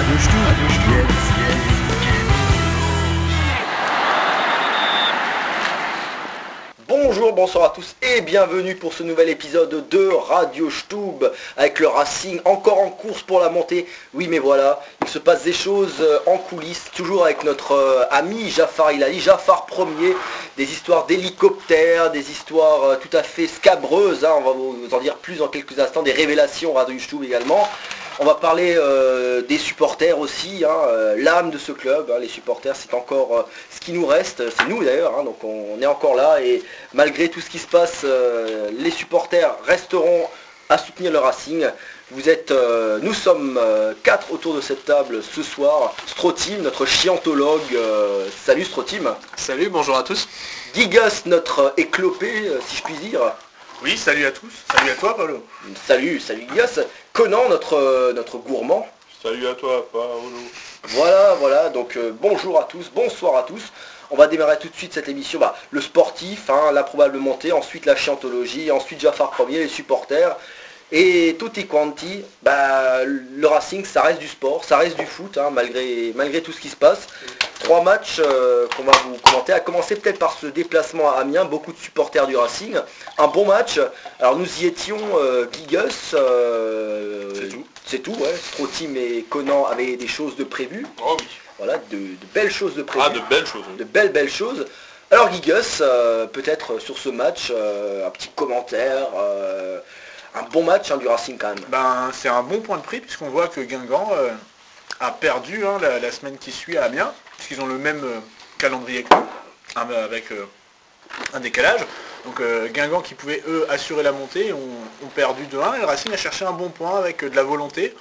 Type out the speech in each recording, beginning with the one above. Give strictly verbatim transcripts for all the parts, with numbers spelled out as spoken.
Radio Stube, jetzt, jetzt. Bonjour, bonsoir à tous et bienvenue pour ce nouvel épisode de Radio Stube avec le Racing encore en course pour la montée. Oui mais voilà, il se passe des choses en coulisses, toujours avec notre euh, ami Jafar Ilali, Jafar premier, des histoires d'hélicoptères, des histoires euh, tout à fait scabreuses, hein, on va vous en dire plus dans quelques instants, des révélations Radio Stube également. On va parler euh, des supporters aussi, hein, euh, l'âme de ce club, hein, les supporters c'est encore euh, ce qui nous reste, c'est nous d'ailleurs, hein, donc on, on est encore là et malgré tout ce qui se passe, euh, les supporters resteront à soutenir le Racing. Vous êtes, euh, nous sommes euh, quatre autour de cette table ce soir. Strotim, notre chiantologue, euh, salut Strotim. Salut, bonjour à tous. Gigas, notre éclopé, euh, si je puis dire. Oui, salut à tous. Salut à toi, Paolo. Salut, salut Gigas. Conan, notre, euh, notre gourmand. Salut à toi, Paolo. Voilà, voilà, donc euh, bonjour à tous, bonsoir à tous. On va démarrer tout de suite cette émission. Bah, le sportif, hein, la probable montée, ensuite la chiantologie, ensuite Jafar premier, les supporters. Et tutti quanti, bah, le Racing, ça reste du sport, ça reste du foot, hein, malgré, malgré tout ce qui se passe. Trois matchs euh, qu'on va vous commenter, à commencer peut-être par ce déplacement à Amiens, beaucoup de supporters du Racing. Un bon match, alors nous y étions, euh, Gigas, euh, c'est tout. C'est tout, ouais. Strotim et Conan avaient des choses de prévues. Oh oui. Voilà, de, de belles choses de prévues. Ah, de belles choses. De belles, belles choses. Alors Gigas, euh, peut-être sur ce match, euh, un petit commentaire, euh, un bon match hein, du Racing quand même. Ben, c'est un bon point de prix puisqu'on voit que Guingamp euh, a perdu hein, la, la semaine qui suit à Amiens, puisqu'ils ont le même euh, calendrier que nous, hein, avec euh, un décalage. Donc euh, Guingamp qui pouvait eux assurer la montée ont, ont perdu deux un et le Racing a cherché un bon point avec euh, de la volonté.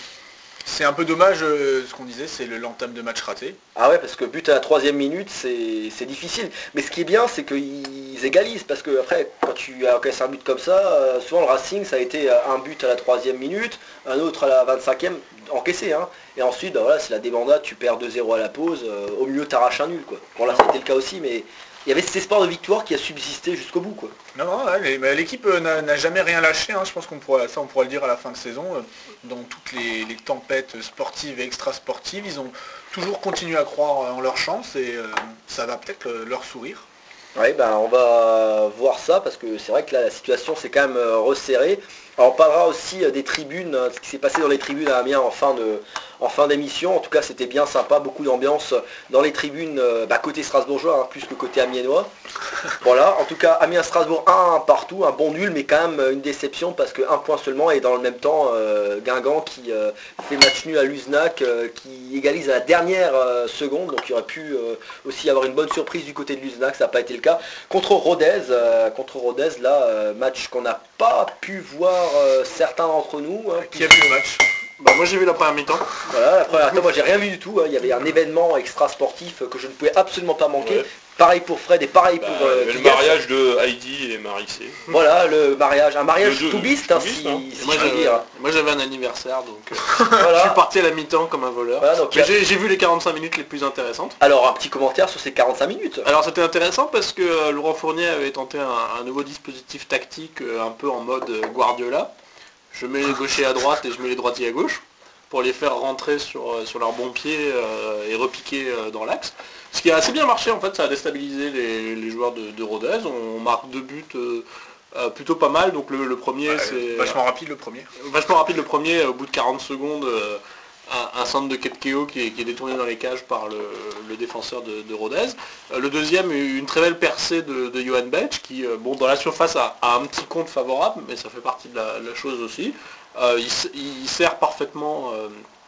C'est un peu dommage, euh, ce qu'on disait, c'est le l'entame de match raté. Ah ouais, parce que but à la troisième minute, c'est c'est difficile. Mais ce qui est bien, c'est qu'ils égalisent, parce que après, quand tu as encaissé un but comme ça, euh, souvent le Racing, ça a été un but à la troisième minute, un autre à la vingt-cinquième, encaissé. Hein. Et ensuite, bah, voilà, c'est la débandade, tu perds deux zéro à la pause, euh, au mieux t'arraches un nul. Quoi. Bon là, c'était le cas aussi, mais il y avait cet espoir de victoire qui a subsisté jusqu'au bout. Quoi. Non, non, ouais, l'équipe n'a, n'a jamais rien lâché, hein. Je pense qu'on pourra, ça on pourra le dire à la fin de saison. Dans toutes les, les tempêtes sportives et extra-sportives, ils ont toujours continué à croire en leur chance et euh, ça va peut-être leur sourire. Oui, ben, on va voir ça parce que c'est vrai que là la situation s'est quand même euh, resserrée. Alors, on parlera aussi euh, des tribunes, euh, ce qui s'est passé dans les tribunes à Amiens en fin de, en fin d'émission. En tout cas, c'était bien sympa, beaucoup d'ambiance dans les tribunes euh, bah, côté strasbourgeois, hein, plus que côté amiénois. Voilà, en tout cas, Amiens-Strasbourg un partout, un bon nul, mais quand même une déception parce que un point seulement et dans le même temps, euh, Guingamp qui euh, fait match nul à Luznac, euh, qui égalise à la dernière euh, seconde. Donc, il y aurait pu euh, aussi avoir une bonne surprise du côté de Luznac, ça n'a pas été le cas. Contre Rodez, euh, contre Rodez, là, euh, match qu'on n'a pas pu voir euh, certains d'entre nous. Hein, qui a vu le match? Bah moi j'ai vu la première mi-temps. Voilà, la première mi-temps, moi j'ai rien vu du tout. Hein. Il y avait un événement extra sportif que je ne pouvais absolument pas manquer. Ouais. Pareil pour Fred et pareil bah, pour euh, le mariage de Heidi et Marissé. Voilà, le mariage, un mariage toubiste, hein, si, hein. si moi, je veux dire. Moi j'avais un anniversaire, donc euh, voilà. je suis parti à la mi-temps comme un voleur. Voilà, donc, Mais j'ai, j'ai vu les quarante-cinq minutes les plus intéressantes. Alors un petit commentaire sur ces quarante-cinq minutes. Alors c'était intéressant parce que euh, Laurent Fournier avait tenté un, un nouveau dispositif tactique euh, un peu en mode euh, Guardiola. Je mets les gauchers à droite et je mets les droitiers à gauche pour les faire rentrer sur, sur leur bon pied euh, et repiquer euh, dans l'axe. Ce qui a assez bien marché en fait, ça a déstabilisé les, les joueurs de, de Rodez. On marque deux buts euh, euh, plutôt pas mal. Donc le, le premier ouais, c'est... Vachement rapide le premier. Vachement rapide le premier, au bout de quarante secondes, euh, un, un centre de Ketkeo qui est, qui est détourné dans les cages par le, le défenseur de, de Rodez. Euh, le deuxième, une très belle percée de, de Johan Betch qui, euh, bon, dans la surface a, a un petit compte favorable, mais ça fait partie de la, la chose aussi. Euh, il, il sert parfaitement euh,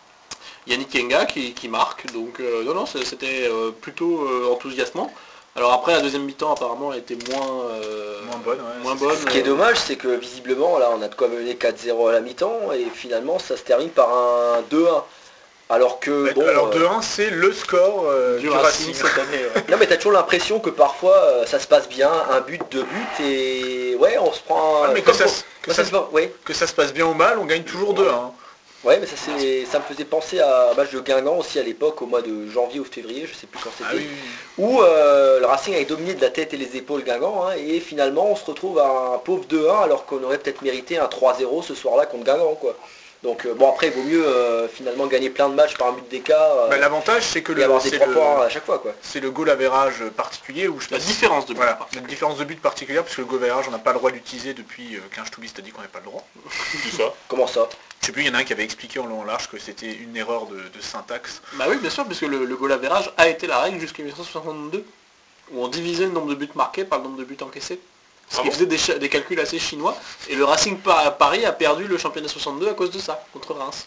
Yannick Enga qui, qui marque, donc euh, non, non, c'était euh, plutôt euh, enthousiasmant. Alors après, la deuxième mi-temps apparemment a été moins, euh, moins bonne. Ouais, moins bonne Ce qui est euh... dommage, c'est que visiblement, là, on a de quoi mener quatre zéro à la mi-temps et finalement, ça se termine par un deux un. Alors que bon, alors euh, deux un c'est le score euh, du, du Racing, Racing cette année. Ouais. Non mais t'as toujours l'impression que parfois euh, ça se passe bien, un but, deux buts et ouais on se prend. Ah, mais que ça, que, ça, ça se... ouais. que ça se passe bien ou mal, on gagne toujours deux un. Ouais mais ça c'est ça me faisait penser à un match de Guingamp aussi à l'époque au mois de janvier ou février, je sais plus quand c'était, ah, oui, oui. où euh, le Racing avait dominé de la tête et les épaules Guingamp hein, et finalement on se retrouve à un pauvre deux un alors qu'on aurait peut-être mérité un trois zéro ce soir-là contre Guingamp quoi. Donc euh, bon après il vaut mieux euh, finalement gagner plein de matchs par un but d'écart euh, Bah, l'avantage c'est que et le, avoir des c'est trois le, points à chaque fois quoi. c'est le goal average particulier où je La différence de but. Voilà, la différence de but particulière parce que le goal average on n'a pas le droit d'utiliser depuis euh, qu'un Stubiste a dit qu'on n'avait pas le droit. C'est ça. Comment ça? Je sais plus, il y en a un qui avait expliqué en long en large que c'était une erreur de, de syntaxe. Bah oui, bien sûr, puisque le, le goal average a été la règle jusqu'en dix-neuf cent soixante-deux, où on divisait le nombre de buts marqués par le nombre de buts encaissés. Ce Ah qui bon faisait des, cha- des calculs assez chinois, et le Racing Par- Paris a perdu le championnat soixante-deux à cause de ça, contre Reims.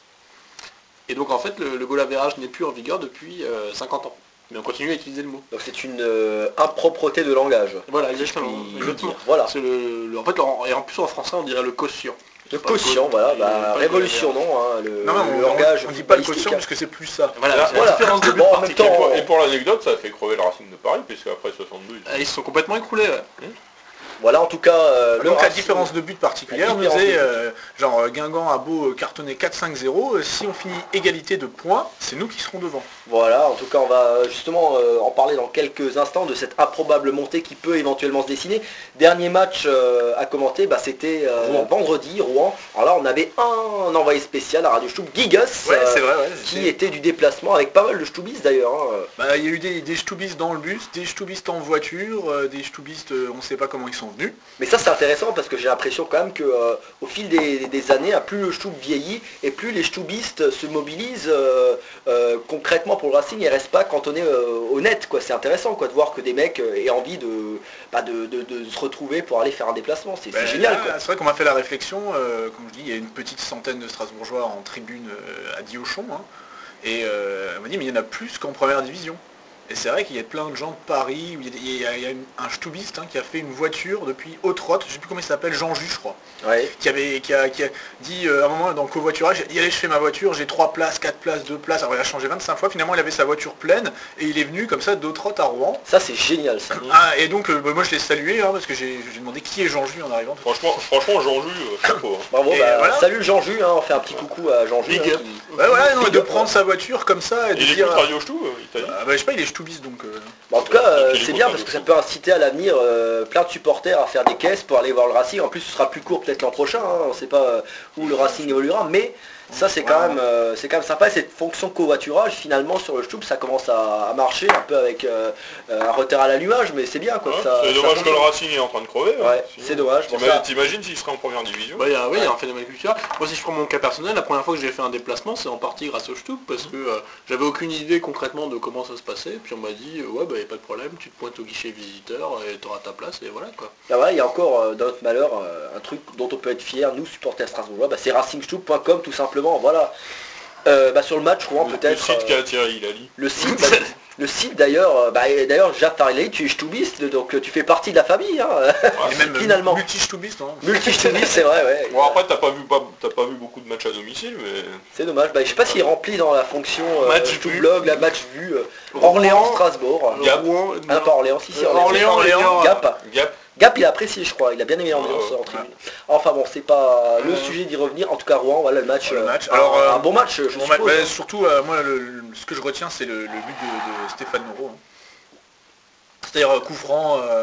Et donc en fait, le, le goal average n'est plus en vigueur depuis euh, cinquante ans. Mais on continue à utiliser le mot. Donc c'est une euh, impropreté de langage. Voilà, si je exactement. puis exactement. dire. Voilà. C'est le, le- en fait, en, et en plus en français, on dirait le quotient. Le Pas le quotient, goal, voilà, et bah, pas le révolution goal non, hein, le, Non, non, le on, langage on, on dit pas le footballistique, quotient hein. parce que c'est plus ça. Voilà, Voilà, c'est la voilà. différence de but Bon, en même particulière. temps, Et pour l'anecdote, ça a fait crever le Racing de Paris, puisque après soixante-deux, ils Ah, ils se sont complètement écroulés, ouais. Voilà en tout cas euh, le Donc la Racing- différence de but particulière La nous différence de est, but. euh, genre euh, Guingamp a beau euh, cartonner quatre cinq zéro, euh, si on finit égalité de points, c'est nous qui serons devant. Voilà, en tout cas on va euh, justement euh, en parler dans quelques instants de cette improbable montée qui peut éventuellement se dessiner. Dernier match euh, à commenter, bah, c'était euh, Rouen. vendredi, Rouen. Alors là on avait un envoyé spécial à Radio Stub, Gigas, Ouais, euh, c'est vrai, ouais. qui c'est- était du déplacement avec pas mal de Stubis d'ailleurs. hein. Bah, il y a eu des, des Stubistes dans le bus, des Stubistes en voiture, euh, des Stubistes, euh, on ne sait pas comment ils sont venus. Mais ça c'est intéressant parce que j'ai l'impression quand même que euh, au fil des, des années, hein, plus le Stub vieillit et plus les Stubistes se mobilisent euh, euh, concrètement pour le Racing et restent pas cantonnés euh, au net quoi. C'est intéressant quoi de voir que des mecs euh, aient envie de, bah, de, de- de se retrouver pour aller faire un déplacement. C'est c'est Ben, génial là, quoi. C'est vrai qu'on m'a fait la réflexion, euh, comme je dis, il y a une petite centaine de Strasbourgeois en tribune euh, à Diochon, hein, et euh, elle m'a dit mais il y en a plus qu'en première division. Et c'est vrai qu'il y a plein de gens de Paris, où il y a, il y a- il y a une- un Stubiste hein, qui a fait une voiture depuis Haute-Rotte, je sais plus comment il s'appelle, Jean Jus je crois, Ouais. qui, avait, qui, a, qui a dit euh, à un moment dans le covoiturage, il a dit allez je fais ma voiture, j'ai trois places, quatre places, deux places, alors il a changé vingt-cinq fois, finalement il avait sa voiture pleine, et il est venu comme ça d'Haute-Rotte à Rouen. Ça c'est génial ça. Ah, et donc euh, bah, moi je l'ai salué hein, parce que j'ai j'ai demandé qui est Jean Jus en arrivant. Franchement, franchement, Jean-Ju, euh, chapeau. hein. Bravo, Et bah, voilà. salut Jean-Ju, hein, on fait un petit coucou à Jean-Ju. Big hein, up. qui- Ouais voilà, non, Big de up, prendre ouais. sa voiture comme ça et de Et il dire... écoute Radio Ch'tou, il t'a dit Ah bah, je sais pas, il est Stubiste donc... euh, Bon, en tout cas, euh, Quel c'est est bien votre parce que ça avis peut inciter à l'avenir euh, plein de supporters à faire des caisses pour aller voir le Racing. En plus, ce sera plus court peut-être l'an prochain. hein, On ne sait pas euh, où le Racing évoluera, mais ça c'est quand même, euh, c'est quand même sympa. Et cette fonction covoiturage, finalement, sur le Stub, ça commence à, à marcher un peu avec euh, euh, un retard à l'allumage, mais c'est bien quoi. Ouais, ça, c'est ça dommage que fonctionne. le Racing est en train de crever. hein. Ouais, Sinon, c'est dommage. Bon, t'ima- ça- T'imagines s'il serait en première division Bah, il y a, oui, il y a un phénomène culturel. Moi, si je prends mon cas personnel, la première fois que j'ai fait un déplacement, c'est en partie grâce au Stub, parce que euh, j'avais aucune idée concrètement de comment ça se passait. Puis on m'a dit, euh, ouais, bah, y a pas de problème, tu te pointes au guichet visiteur et t'auras ta place, et voilà quoi. Ah ouais, il y a encore euh, dans notre malheur euh, un truc dont on peut être fier, nous supporters strasbourgeois, bah, c'est racing stub point com tout simplement, voilà. Euh, bah, sur le match Rouen Le- Le peut-être. site euh, qu'a attiré Hilali. le site, bah, le site d'ailleurs, euh, bah, et d'ailleurs Jacques Farley, tu es stubiste, donc euh, tu fais partie de la famille, hein. et même euh, Finalement. multi-Stubiste, hein. Multi-stubiste, c'est vrai, ouais. Bon après t'as pas vu pas, t'as pas vu beaucoup de matchs à domicile, mais C'est dommage, bah, je sais pas s'il remplit dans la fonction euh, Match Stub vu. blog, la match vue, euh, Rouen. Orléans-Strasbourg. Gap. Rouen, Ah non, pas Orléans, si, si, Euh, Orléans. Orléans, Orléans, Gap. Gap. Gap, il a apprécié, je crois. Il a bien aimé l'ambiance Ouais, en tribune. Enfin bon, c'est pas le Euh. sujet d'y revenir. En tout cas, Rouen, voilà le match. Le euh, match. un- Alors, euh, un bon match, je Bon, suppose. bah, bah, surtout, euh, moi, le- le- ce que je retiens, c'est le, le but de, de Stéphane Noro. hein. C'est-à-dire euh, coup franc, euh,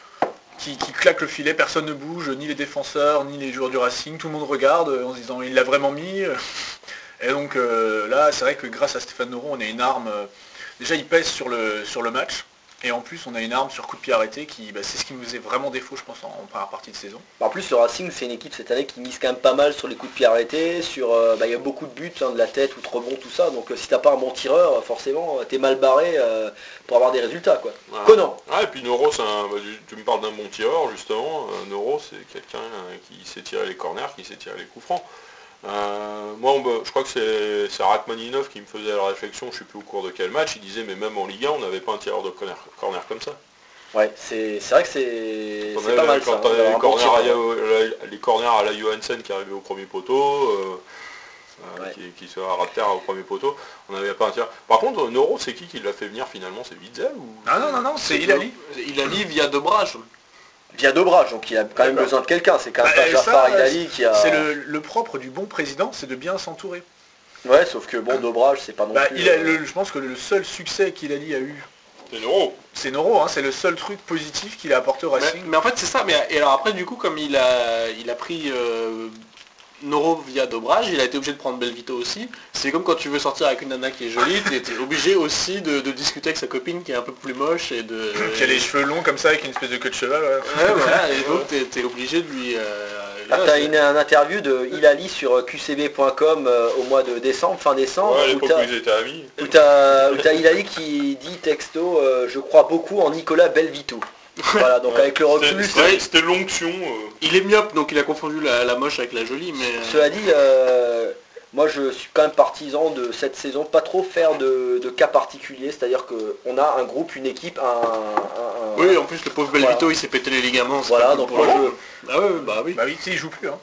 qui, qui claque le filet, personne ne bouge, ni les défenseurs, ni les joueurs du Racing, tout le monde regarde euh, en se disant il l'a vraiment mis. euh. Et donc euh, là, c'est vrai que grâce à Stéphane Noro, on a une arme. euh, déjà, il pèse sur le, sur le match. Et en plus, on a une arme sur coup de pied arrêté qui, bah, c'est ce qui nous faisait vraiment défaut, je pense, en, en première partie de saison. En plus, le Racing, c'est une équipe cette année qui mise quand même pas mal sur les coups de pied arrêtés. Sur, euh, bah, il y a beaucoup de buts, hein, de la tête ou de rebond, tout ça. Donc, euh, si t'as pas un bon tireur, euh, forcément, euh, t'es mal barré euh, pour avoir des résultats, quoi. Voilà. Conan. Ah et puis Noro, c'est un, bah, tu- tu me parles d'un bon tireur justement. Euh, Noro, c'est quelqu'un euh, qui sait tirer les corners, qui sait tirer les coups francs. Euh, moi, on me- je crois que c'est c'est Rachmaninov qui me faisait la réflexion, je sais plus au cours de quel match, il disait mais même en Ligue un, on n'avait pas un tireur de corner, corner comme ça. Ouais, c'est c'est vrai que c'est On c'est avait pas le- mal ça. quand hein, on avait d'avoir les un bon corners, à, tireur. la- les corners à la Johansen qui arrivait au premier poteau, euh, euh, Ouais. qui, qui se raterre au premier poteau, on n'avait pas un tireur. Par contre, Noro, c'est qui qui l'a fait venir finalement? C'est Witzel ou... Ah non, non, non, c'est Hilali. Il a lié via Debrage. Via Dobrage, donc il a quand même D'accord. besoin de quelqu'un. C'est quand même Bah, pas et Jafar ça, Hilali qui a... C'est le, le propre du bon président, c'est de bien s'entourer. Ouais, sauf que bon, Dobrage, c'est pas non Bah, plus... il a, euh, le- je pense que le seul succès qu'Hilali a eu, C'est Noro. c'est Noro, hein, c'est le seul truc positif qu'il a apporté au Mais, Racing. mais en fait c'est ça, mais et alors après du coup comme il a il a pris euh, Noro via Dobrage, il a été obligé de prendre Belvito aussi. C'est comme quand tu veux sortir avec une nana qui est jolie, t'es t'es obligé aussi de, de discuter avec sa copine qui est un peu plus moche et de... Qui a les cheveux longs comme ça avec une espèce de queue de cheval. Ouais, Ouais, voilà, et donc t'es t'es obligé de lui... euh, Ah, là, t'as c'est- une, un interview de Hilali sur Q C B point com euh, au mois de décembre, fin décembre, Ouais, à où l'époque t'as- où ils étaient amis. où t'as où t'as Hilali qui dit texto euh, je crois beaucoup en Nicolas Belvito. Voilà, donc Ouais. avec le C'était- recul, C'était c'était l'onction. euh. Il est myope, donc il a confondu la, la moche avec la jolie, mais... euh, cela dit, euh, moi je suis quand même partisan de cette saison, pas trop faire de, de cas particuliers, c'est-à-dire qu'on a un groupe, une équipe, un... un- un- Oui, en plus le pauvre Belvito, Voilà. il s'est pété les ligaments. c'est Voilà, pas donc cool pour moi lui. je... Ah ouais, bah oui. Bah oui, tu sais, il joue plus. Hein.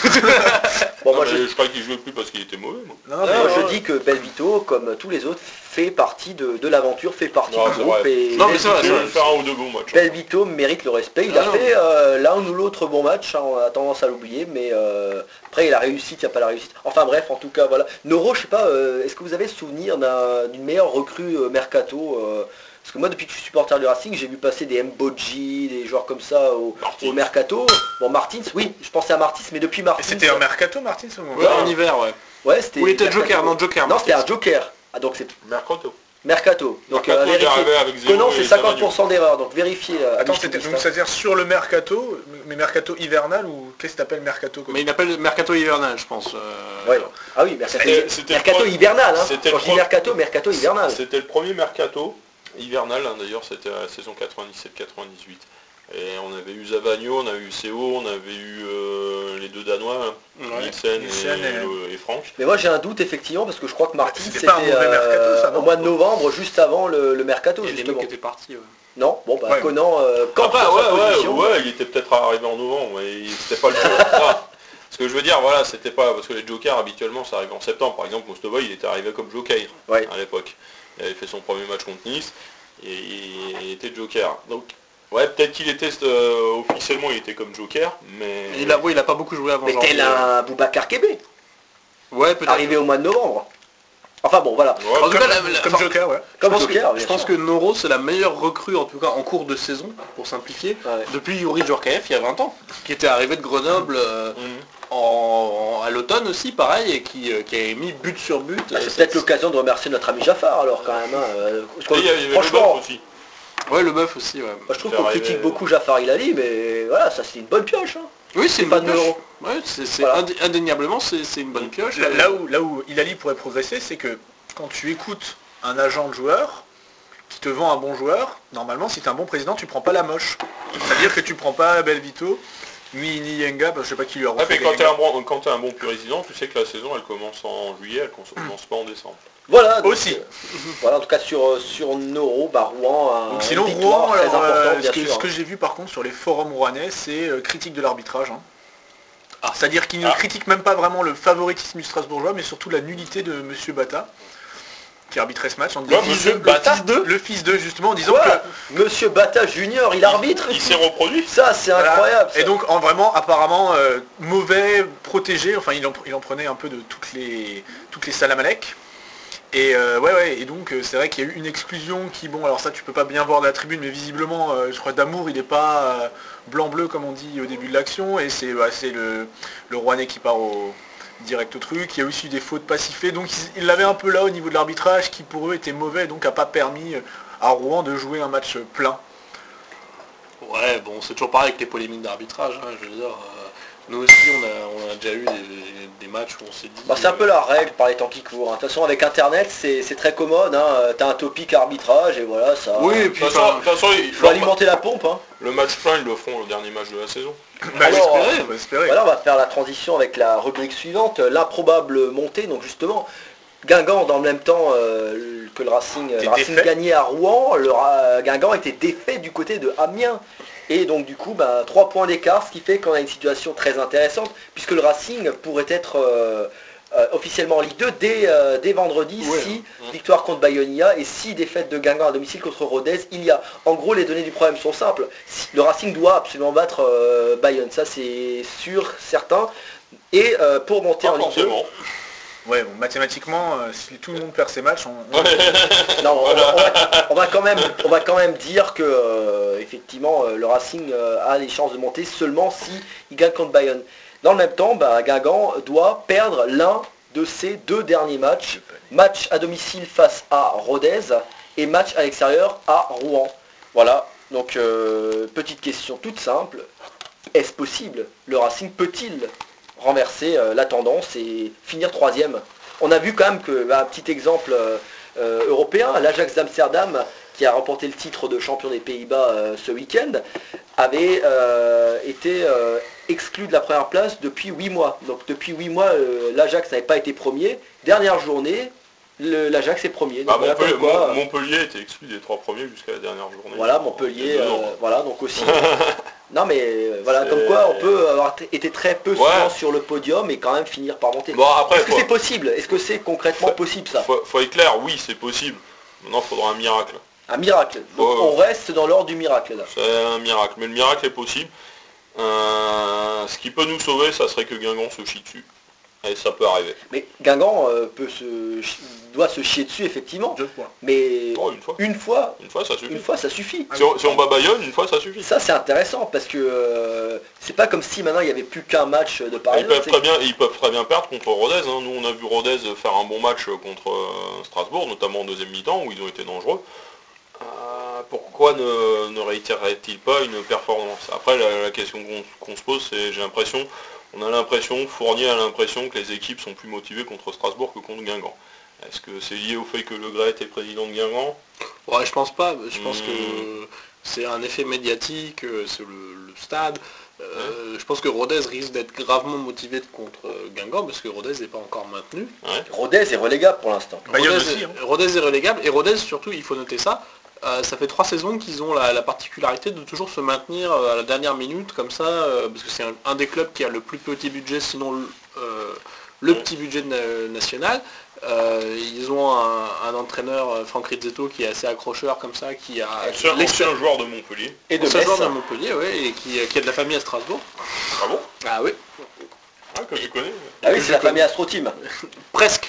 Bon, Non, moi, mais je... je crois qu'il jouait plus parce qu'il était mauvais, moi. Non, non, moi, mais, je euh, dis que Belvito, comme tous les autres, fait partie de, de l'aventure, fait partie Non, du c'est groupe vrai. et Non, mais c'est vrai, Il c'est Belvito, vrai. va faire un ou deux bons matchs. Belvito mérite le respect. Il Ah a non. fait euh, l'un ou l'autre bon match, hein, on a tendance à l'oublier, mais euh, après il a réussi, il n'y a pas la réussite. Enfin bref, en tout cas voilà. Noro, je sais pas, euh, est-ce que vous avez souvenir d'un- d'une meilleure recrue euh, mercato euh, parce que moi depuis que je suis supporter du Racing, j'ai vu passer des Mboji, des joueurs comme ça au, Martins. au mercato. Bon Martins, oui, je pensais à Martins, mais depuis Martins. C'était un mercato, Martins ou Ouais, en hiver, ouais. Ouais, c'était. Ou il était mercato. Joker, non, Joker. Non, Martins. c'était un Joker. Ah donc c'est Mercato. mercato. Donc Mercato, euh, il est vérifier. arrivé avec zéro Conan, et c'est Zavagno. cinquante pour cent d'erreur, donc vérifiez. euh, Attends, amis c'était- Stubistes, donc hein. c'est-à-dire sur le mercato, mais mercato hivernal ou qu'est-ce que t'appelles mercato quoi? Mais il appelle Mercato hivernal, je pense. euh, Ouais. Ah oui, mercato, C'était- c'était le mercato pro- hivernal. Hein. c'était Quand le je dis pro- mercato, mercato hivernal. C'était le premier mercato hivernal, hein, d'ailleurs, c'était la saison quatre-vingt-dix-sept quatre-vingt-dix-huit. Et on avait eu Zavagno, on avait eu C O, on avait eu euh, les deux Danois, Ouais. Nielsen et, Nielsen et- le- et Franck. Mais moi j'ai un doute effectivement parce que je crois que Martin C'était c'était pas un mauvais mercato, ça, au non mois de novembre, juste avant le, le mercato Il y a des mecs justement. qui étaient partis, ouais. Non, bon bah Ouais. Conan, euh, quand Après, sur ouais, sa ouais, position, ouais, il était peut-être arrivé en novembre, mais c'était pas le joker. Ce que je veux dire, voilà, c'était pas, parce que les jokers habituellement ça arrive en septembre. Par exemple, Mostovoy, il était arrivé comme joker Ouais. à l'époque. Il avait fait son premier match contre Nice et il était joker. Donc, ouais, peut-être qu'il était euh, officiellement, il était comme joker, mais Il a, oui, il a pas beaucoup joué avant mais janvier. tel un Boubacar Kébé, Ouais, peut-être. arrivé au mois de novembre. Enfin bon voilà, Ouais, En tout cas, Comme, la- la- comme enfin, Joker, ouais. Je comme pense, Joker, que, bien je pense sûr. que Noro c'est la meilleure recrue en tout cas en cours de saison, pour simplifier, Ouais. depuis Yuri Djorkaeff il y a vingt ans, qui était arrivé de Grenoble euh, Mhm. en, en- à l'automne aussi pareil et qui, euh, qui avait mis but sur but. Bah, euh, c'est cette- peut-être l'occasion de remercier notre ami Jaffar alors quand même. hein, euh, parce qu'on- Et il y avait le franchement, Boeuf aussi. Ouais, le bœuf aussi, ouais. moi, je trouve C'est qu'on arrivé- critique beaucoup Jaffar Hilali, mais voilà, ça c'est une bonne pioche. Hein. Oui, c'est une pas bonne de pioche. Noro. Ouais, c'est c'est Voilà. indé- indéniablement c'est c'est une bonne pioche. Là, euh, là où, là où Hilali pourrait progresser, c'est que quand tu écoutes un agent de joueur qui te vend un bon joueur, normalement si tu es un bon président, tu prends pas la moche. C'est-à-dire que tu prends pas Belvito, ni, ni Yenga, parce que je sais pas qui lui a Ouais, mais refait quand les t'es un Yenga. bon, quand t'es un bon président, tu sais que la saison elle commence en juillet, elle commence pas en décembre. Voilà. donc, Aussi. euh, voilà, en tout cas sur, sur Noro, bah, Rouen, un, Donc sinon une victoire Rouen, très alors, euh, importante ce bien que, sûr. ce que j'ai vu par contre sur les forums rouennais, c'est euh, critique de l'arbitrage. hein. Ah. C'est-à-dire qu'ils ne Ah. critiquent même pas vraiment le favoritisme du Strasbourgeois, mais surtout la nullité de Monsieur Bata, qui arbitrait ce match en disant Quoi, Monsieur Bata le fils de justement en disant Quoi que Monsieur Bata Junior, il arbitre. Il s'est reproduit. Ça c'est Voilà. incroyable. ça. Et donc en vraiment apparemment euh, mauvais, protégé, enfin il en, il en prenait un peu de toutes les toutes les salamalek. Et euh, ouais ouais, et donc euh, c'est vrai qu'il y a eu une exclusion qui, bon alors ça tu peux pas bien voir de la tribune, mais visiblement euh, je crois d'Amour il n'est pas euh, blanc-bleu comme on dit au début de l'action, et c'est bah, c'est le, le Rouennais qui part au direct au truc. Il y a aussi eu des fautes pas sifflées, donc ils ils l'avaient un peu là au niveau de l'arbitrage qui pour eux était mauvais, donc a pas permis à Rouen de jouer un match plein. Ouais, bon, c'est toujours pareil avec les polémiques d'arbitrage, hein, je veux dire. euh, nous aussi, on a, on a déjà eu des, des matchs où on s'est dit... Bah, c'est un peu la règle par les temps qui courent. hein. De toute façon avec internet c'est c'est très commode. Hein. Euh, T'as un topic arbitrage et voilà ça. Oui, et De puis... toute façon, enfin, de toute façon, ils- Il faut alimenter la pompe. Hein. le match plein, ils le feront le dernier match de la saison. Bah, Alors, faut euh, espérer, faut espérer. Voilà, on va faire la transition avec la rubrique suivante, l'improbable montée. Donc justement, Guingamp dans le même temps euh, que le Racing, le Était Racing défait. gagnait à Rouen, le Ra- Guingamp était défait du côté de Amiens. Et donc du coup, bah, trois points d'écart, ce qui fait qu'on a une situation très intéressante, puisque le Racing pourrait être euh, euh, officiellement en Ligue deux dès, euh, dès vendredi, Ouais. si victoire contre Bayonia et si défaite de Guingamp à domicile contre Rodez, il y a. En gros, les données du problème sont simples. Si- Le Racing doit absolument battre euh, Bayonne, ça c'est sûr, certain. Et euh, pour monter Pas en Ligue deux, forcément. Ouais, bon, mathématiquement, euh, si tout le monde perd ses matchs, on, on- non, on, va, on va- on va quand même, on va quand même dire que euh, effectivement euh, le Racing euh, a les chances de monter seulement si il gagne contre Bayonne. Dans le même temps, bah, Guingamp doit perdre l'un de ses deux derniers matchs. Match à domicile face à Rodez et match à l'extérieur à Rouen. Voilà, donc euh, petite question toute simple. Est-ce possible? Le Racing peut-il renverser euh, la tendance et finir troisième? On a vu quand même que, bah, un petit exemple euh, euh, européen, l'Ajax d'Amsterdam, qui a remporté le titre de champion des Pays-Bas euh, ce week-end, avait euh, été euh, exclu de la première place depuis huit mois. Donc depuis huit mois, euh, l'Ajax n'avait pas été premier. Dernière journée, le- l'Ajax est premier. Donc Ah, voilà, Montpellier, comme quoi, Mon- Montpellier était exclu des trois premiers jusqu'à la dernière journée. voilà, Il y a Montpellier, deux ans. euh, voilà, donc aussi. Non mais euh, voilà, C'est- comme quoi on peut avoir t- été très peu Ouais. souvent sur le podium et quand même finir par monter. Bon, après, Est-ce que faut- c'est possible? Est-ce que c'est concrètement Faut- possible ça? Faut, faut être clair, oui, c'est possible. Maintenant, il faudra un miracle. Un miracle. Donc Faut- on reste dans l'ordre du miracle là. C'est un miracle. Mais le miracle est possible. Euh, ce qui peut nous sauver, ça serait que Guingamp se chie dessus. Et ça peut arriver. Mais Guingamp euh, peut se, chi- doit se chier dessus effectivement. Deux fois. Mais Oh, une fois. une fois, Une fois, ça suffit. une fois ça suffit. Si on, si on bat Bayonne, une fois, ça suffit. Ça c'est intéressant parce que euh, c'est pas comme si maintenant il n'y avait plus qu'un match de Et part et Ils d'autre, peuvent, c'est- très bien, ils peuvent très bien perdre contre Rodez. hein. Nous, on a vu Rodez faire un bon match contre euh, Strasbourg, notamment en deuxième mi-temps, où ils ont été dangereux. Euh, pourquoi ne, ne réitérerait-il pas une performance? Après, la, la question qu'on qu'on se pose, c'est, j'ai l'impression, on a l'impression, Fournier a l'impression que les équipes sont plus motivées contre Strasbourg que contre Guingamp. Est-ce que c'est lié au fait que Le Gret est président de Guingamp? Ouais, je pense pas. Je pense Hmm. que c'est un effet médiatique, euh, c'est le, le stade. Euh, Je pense que Rodez risque d'être gravement motivé contre euh, Guingamp parce que Rodez n'est pas encore maintenu. Rodez est relégable pour l'instant. Bayonne Rodez, aussi, hein. Rodez est relégable et Rodez surtout, il faut noter ça. euh, ça fait trois saisons qu'ils ont la, la particularité de toujours se maintenir euh, à la dernière minute comme ça, euh, parce que c'est un, un des clubs qui a le plus petit budget, sinon le, euh, le petit budget na- national. Euh, ils ont un, un entraîneur, euh, Franck Rizzetto, qui est assez accrocheur comme ça, qui a Ancien, l'expérience ancien joueur de Montpellier. Et de ancien Metz. joueur de Montpellier, ouais, et qui, qui a de la famille à Strasbourg. Ah bon? Ah oui, Ah, que tu connais. Ah oui, c'est la famille Astro Team. presque,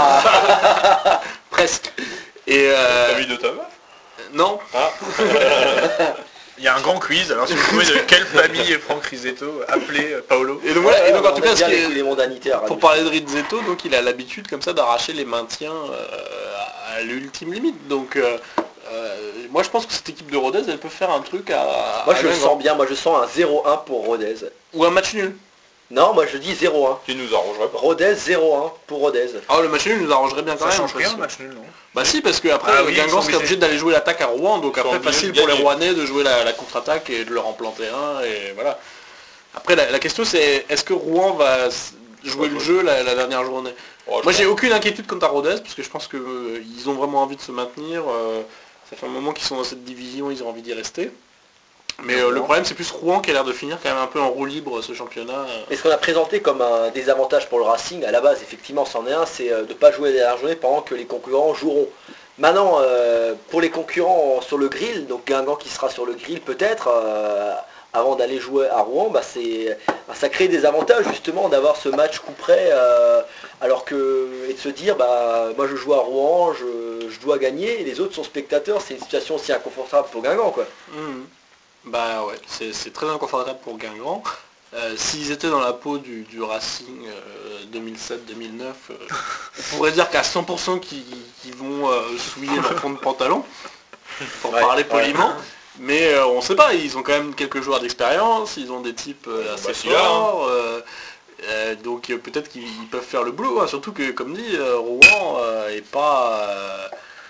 Ah presque. Et euh, Famille de ta meuf? non, Ah, Il y a un grand quiz, alors si vous trouvez de quelle famille est Franck Rizzetto, appelez euh, Paolo. et donc voilà, et donc en on tout aime cas, ce bien qui les est- coups des mondanitaires. pour parler de Rizzetto, donc il a l'habitude comme ça d'arracher les maintiens euh, à l'ultime limite. Donc euh, euh, moi je pense que cette équipe de Rodez, elle peut faire un truc à, Moi à je le Guingamp. sens bien, moi je sens un zéro un pour Rodez. Ou un match nul. Non, moi je dis zéro un. qui nous arrangerait pas. Rodez zéro un pour Rodez. Ah le match nul nous arrangerait bien quand Ça même. change parce rien, que- match nul, non? Bah si, parce que après Ah oui, ils Guingamp sont serait obligés. obligé d'aller jouer l'attaque à Rouen, donc Ils sont après obligés facile de pour les gagner. Rouennais de jouer la, la contre-attaque et de leur en planter un, et voilà. Après la, la question c'est, est-ce que Rouen va s- jouer le jeu la, la dernière journée? Oh, je Moi j'ai pense- aucune inquiétude quant à Rodez, parce que je pense qu'ils ont vraiment envie de se maintenir. euh, ça fait un moment qu'ils sont dans cette division, ils ont envie d'y rester. Mais euh, le problème c'est plus Rouen qui a l'air de finir quand même un peu en roue libre ce championnat. euh. Et ce qu'on a présenté comme un désavantage pour le Racing, à la base effectivement c'en est un, c'est euh, de ne pas jouer la dernière journée pendant que les concurrents joueront. Maintenant, euh, pour les concurrents sur le grill, donc Guingamp qui sera sur le grill peut-être, euh, avant d'aller jouer à Rouen, bah c'est, bah, ça crée des avantages justement d'avoir ce match coup près, euh, alors que, et de se dire, bah moi je joue à Rouen, je, je dois gagner, et les autres sont spectateurs, c'est une situation aussi inconfortable pour Guingamp quoi. Mhm. Bah ouais, c'est c'est très inconfortable pour Guingamp. Euh, S'ils étaient dans la peau du, du Racing euh, deux mille sept deux mille neuf, euh, on pourrait dire qu'à cent pour cent qu'ils qu'ils vont euh, souiller leur fond de pantalon, pour Ouais, parler ouais. poliment. Mais euh, on sait pas, ils ont quand même quelques joueurs d'expérience, ils ont des types euh, assez Bah, si, là, forts, euh, euh, donc euh, peut-être qu'ils ils peuvent faire le boulot, hein. Surtout que comme dit, euh, Rouen euh, est pas, euh,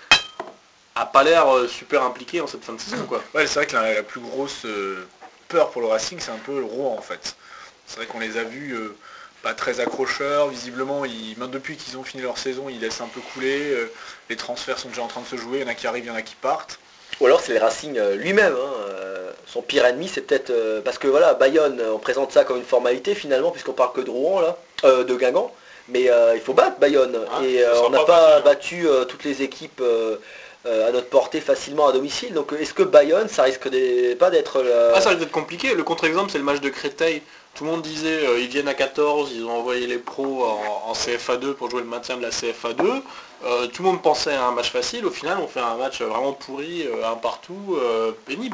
a pas l'air euh, super impliqué en cette fin de saison quoi. Ouais, c'est vrai que la, la plus grosse euh, peur pour le Racing, c'est un peu le Rouen en fait. C'est vrai qu'on les a vus euh, pas très accrocheurs, visiblement, ils, même depuis qu'ils ont fini leur saison, ils laissent un peu couler, euh, les transferts sont déjà en train de se jouer, il y en a qui arrivent, il y en a qui partent. Ou alors c'est le Racing euh, lui-même, hein, euh, son pire ennemi c'est peut-être, euh, parce que voilà, Bayonne, euh, on présente ça comme une formalité finalement, puisqu'on parle que de Rouen là, euh, de Guingamp, mais euh, il faut battre Bayonne, Ah, et ça euh, sera on n'a pas pas facile, hein. battu euh, toutes les équipes euh, euh, à notre portée facilement à domicile, donc euh, est-ce que Bayonne, ça risque des- pas d'être... euh, Ah ça risque d'être compliqué, le contre-exemple c'est le match de Créteil. Tout le monde disait euh, ils viennent à quatorze, ils ont envoyé les pros en, en C F A deux pour jouer le maintien de la C F A deux. Euh, tout le monde pensait à un match facile, au final on fait un match vraiment pourri, euh, un partout, euh, pénible.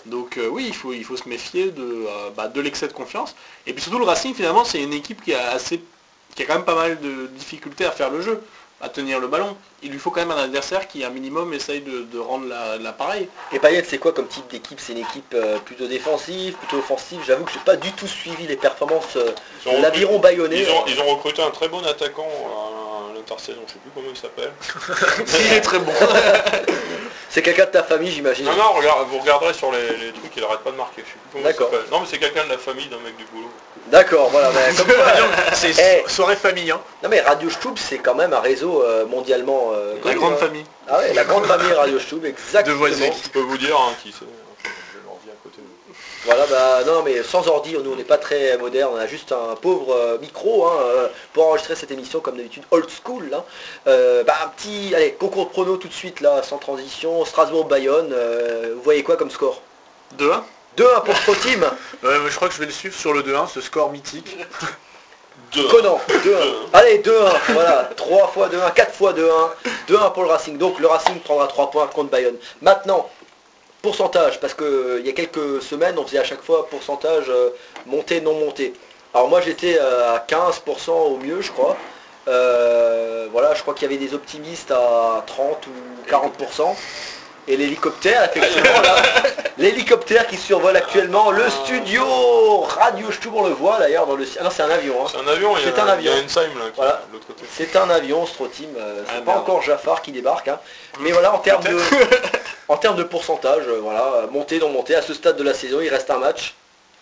Donc euh, oui, il faut, il faut se méfier de, euh, bah, de l'excès de confiance. Et puis surtout le Racing finalement c'est une équipe qui a assez, qui a quand même pas mal de difficultés à faire le jeu, à tenir le ballon. Il lui faut quand même un adversaire qui un minimum essaye de, de rendre la- l'appareil. Et Bayern, c'est quoi comme type d'équipe? C'est une équipe euh, plutôt défensive, plutôt offensive? J'avoue que j'ai pas du tout suivi les performances euh, Ils ont de l'aviron recruté- bayonnais. Ils ont, ils ont recruté un très bon attaquant à l'intersaison, je sais plus comment il s'appelle. Il est très bon. C'est quelqu'un de ta famille, j'imagine. Non, non, regarde, vous regarderez sur les, les trucs, il arrête pas de marquer, je sais plus comment il D'accord. s'appelle. Non, mais c'est quelqu'un de la famille d'un mec du boulot. D'accord, voilà. mais comme quoi, C'est Eh. soirée famille, hein. non mais Radio Stub, c'est quand même un réseau euh, mondialement euh, La connu, grande hein. famille. Ah ouais, la grande famille Radio Stub, exactement. voisins. Je peux vous dire hein, qui c'est. J'ai l'ordi à côté. Voilà, bah non mais sans ordi, nous on n'est pas très moderne, on a juste un pauvre euh, micro hein, euh, pour enregistrer cette émission comme d'habitude old school. Hein. Euh, bah un petit, allez, concours de prono tout de suite là, sans transition, Strasbourg-Bayonne, euh, vous voyez quoi comme score? deux un. deux un pour Pro Team, Ouais, mais je crois que je vais le suivre sur le deux un, ce score mythique. Deux. Conan, deux un. Allez, deux un, voilà, trois fois deux un, quatre fois deux un, deux un pour le Racing. Donc le Racing prendra trois points contre Bayonne. Maintenant, pourcentage, parce que euh, il y a quelques semaines, on faisait à chaque fois pourcentage euh, monté, non monté. Alors moi j'étais euh, à quinze pour cent au mieux, je crois. Euh, voilà, je crois qu'il y avait des optimistes à trente ou quarante pour cent. Et l'hélicoptère, effectivement, là, l'hélicoptère qui survole actuellement le studio Radio Stub, on le voit d'ailleurs dans le... Ah non, c'est un avion. Hein. C'est un avion, il y C'est a, un il y a avion. Ensheim là, qui Voilà. est de l'autre côté. C'est un avion, Stroteam, euh, c'est Ah, pas merde. encore Jaffar qui débarque. Hein. Mais voilà, en termes de, en termes de pourcentage, euh, voilà, euh, monté, non monté, à ce stade de la saison, il reste un match.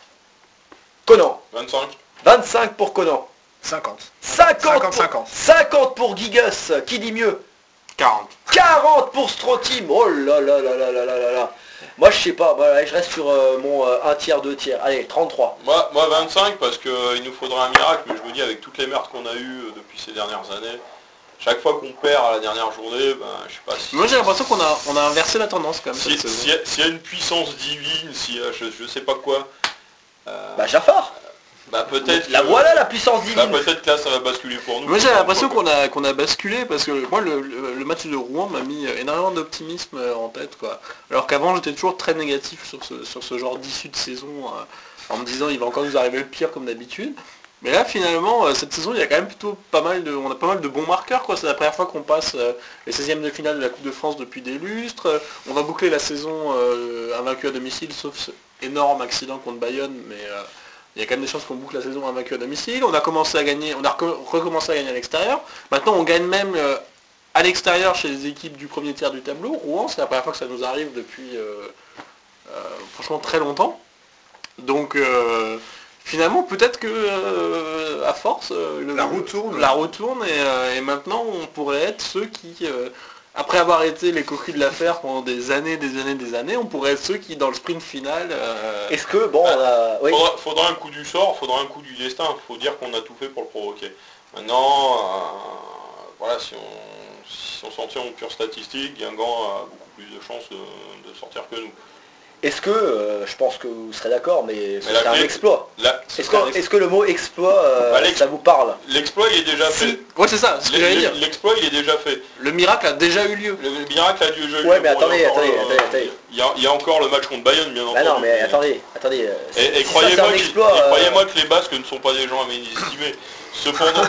Conan, vingt-cinq. vingt-cinq pour Conan. cinquante. cinquante cinquante, pour, cinquante. cinquante pour Gigas, qui dit mieux? quarante. quarante pour Stroteam. Oh là là là là là là là là. Moi je sais pas, voilà, je reste sur euh, mon euh, un tiers, deux tiers. Allez, trente-trois. Moi, moi vingt-cinq parce qu'il nous faudrait un miracle, mais je me dis avec toutes les merdes qu'on a eues euh, depuis ces dernières années, chaque fois qu'on perd à la dernière journée, ben je sais pas si... Moi j'ai l'impression qu'on a, on a inversé la tendance quand même Si- cette saison. S'il y, a- s'il y a une puissance divine, s'il y a je, je sais pas quoi, euh, Bah Jaffar. bah peut-être La que- voilà la puissance bah, divine. peut-être que là ça va basculer pour nous. Moi j'ai Encore l'impression une fois, qu'on a, qu'on a basculé parce que moi le, le- le match de Rouen m'a mis énormément d'optimisme euh, en tête quoi. Alors qu'avant j'étais toujours très négatif sur ce, sur ce genre d'issue de saison euh, en me disant il va encore nous arriver le pire comme d'habitude. Mais là finalement euh, cette saison il y a quand même plutôt pas mal de. On a pas mal de bons marqueurs quoi. C'est la première fois qu'on passe euh, les seizièmes de finale de la Coupe de France depuis des lustres. Euh, On va boucler la saison euh, invaincu à domicile sauf ce énorme accident contre Bayonne mais euh, il y a quand même des chances qu'on boucle la saison invaincu à domicile. On a commencé à gagner, on a reco- recommencé à gagner à l'extérieur. Maintenant, on gagne même euh, à l'extérieur chez les équipes du premier tiers du tableau. Rouen, c'est la première fois que ça nous arrive depuis euh, euh, franchement très longtemps. Donc euh, finalement, peut-être que euh, à force, euh, le- La roue tourne. La roue tourne et, euh, et maintenant, on pourrait être ceux qui euh, après avoir été les coquilles de l'affaire pendant des années, des années, des années, on pourrait être ceux qui, dans le sprint final... euh, Est-ce que, bon, on a... Oui. Faudra, faudra un coup du sort, faudra un coup du destin, faut dire qu'on a tout fait pour le provoquer. Maintenant, euh, voilà, si on si on s'en tient aux pures statistiques, Guingamp a beaucoup plus de chances de, de sortir que nous. Est-ce que, euh, je pense que vous serez d'accord, mais ce Mais la serait un clé- exploit. Là, ce Est-ce sera un que, ex- est-ce que le mot exploit, euh, Bah, l'ex- ça vous parle? l'exploit il est déjà si- fait. Ouais, c'est ça, ce que j'allais dire. L'exploit il est déjà fait. Le miracle a déjà eu lieu. Le miracle a dû jouer. Ouais, mais attendez, attendez, attendez, attendez. Il y, a, il y a encore le match contre Bayonne, bien Bah entendu. non, mais attendez, attendez. euh, Et, et si ça, c'est croyez-moi un qu'il- exploit, et euh, croyez-moi que les Basques ne sont pas des gens à mésestimer. Cependant,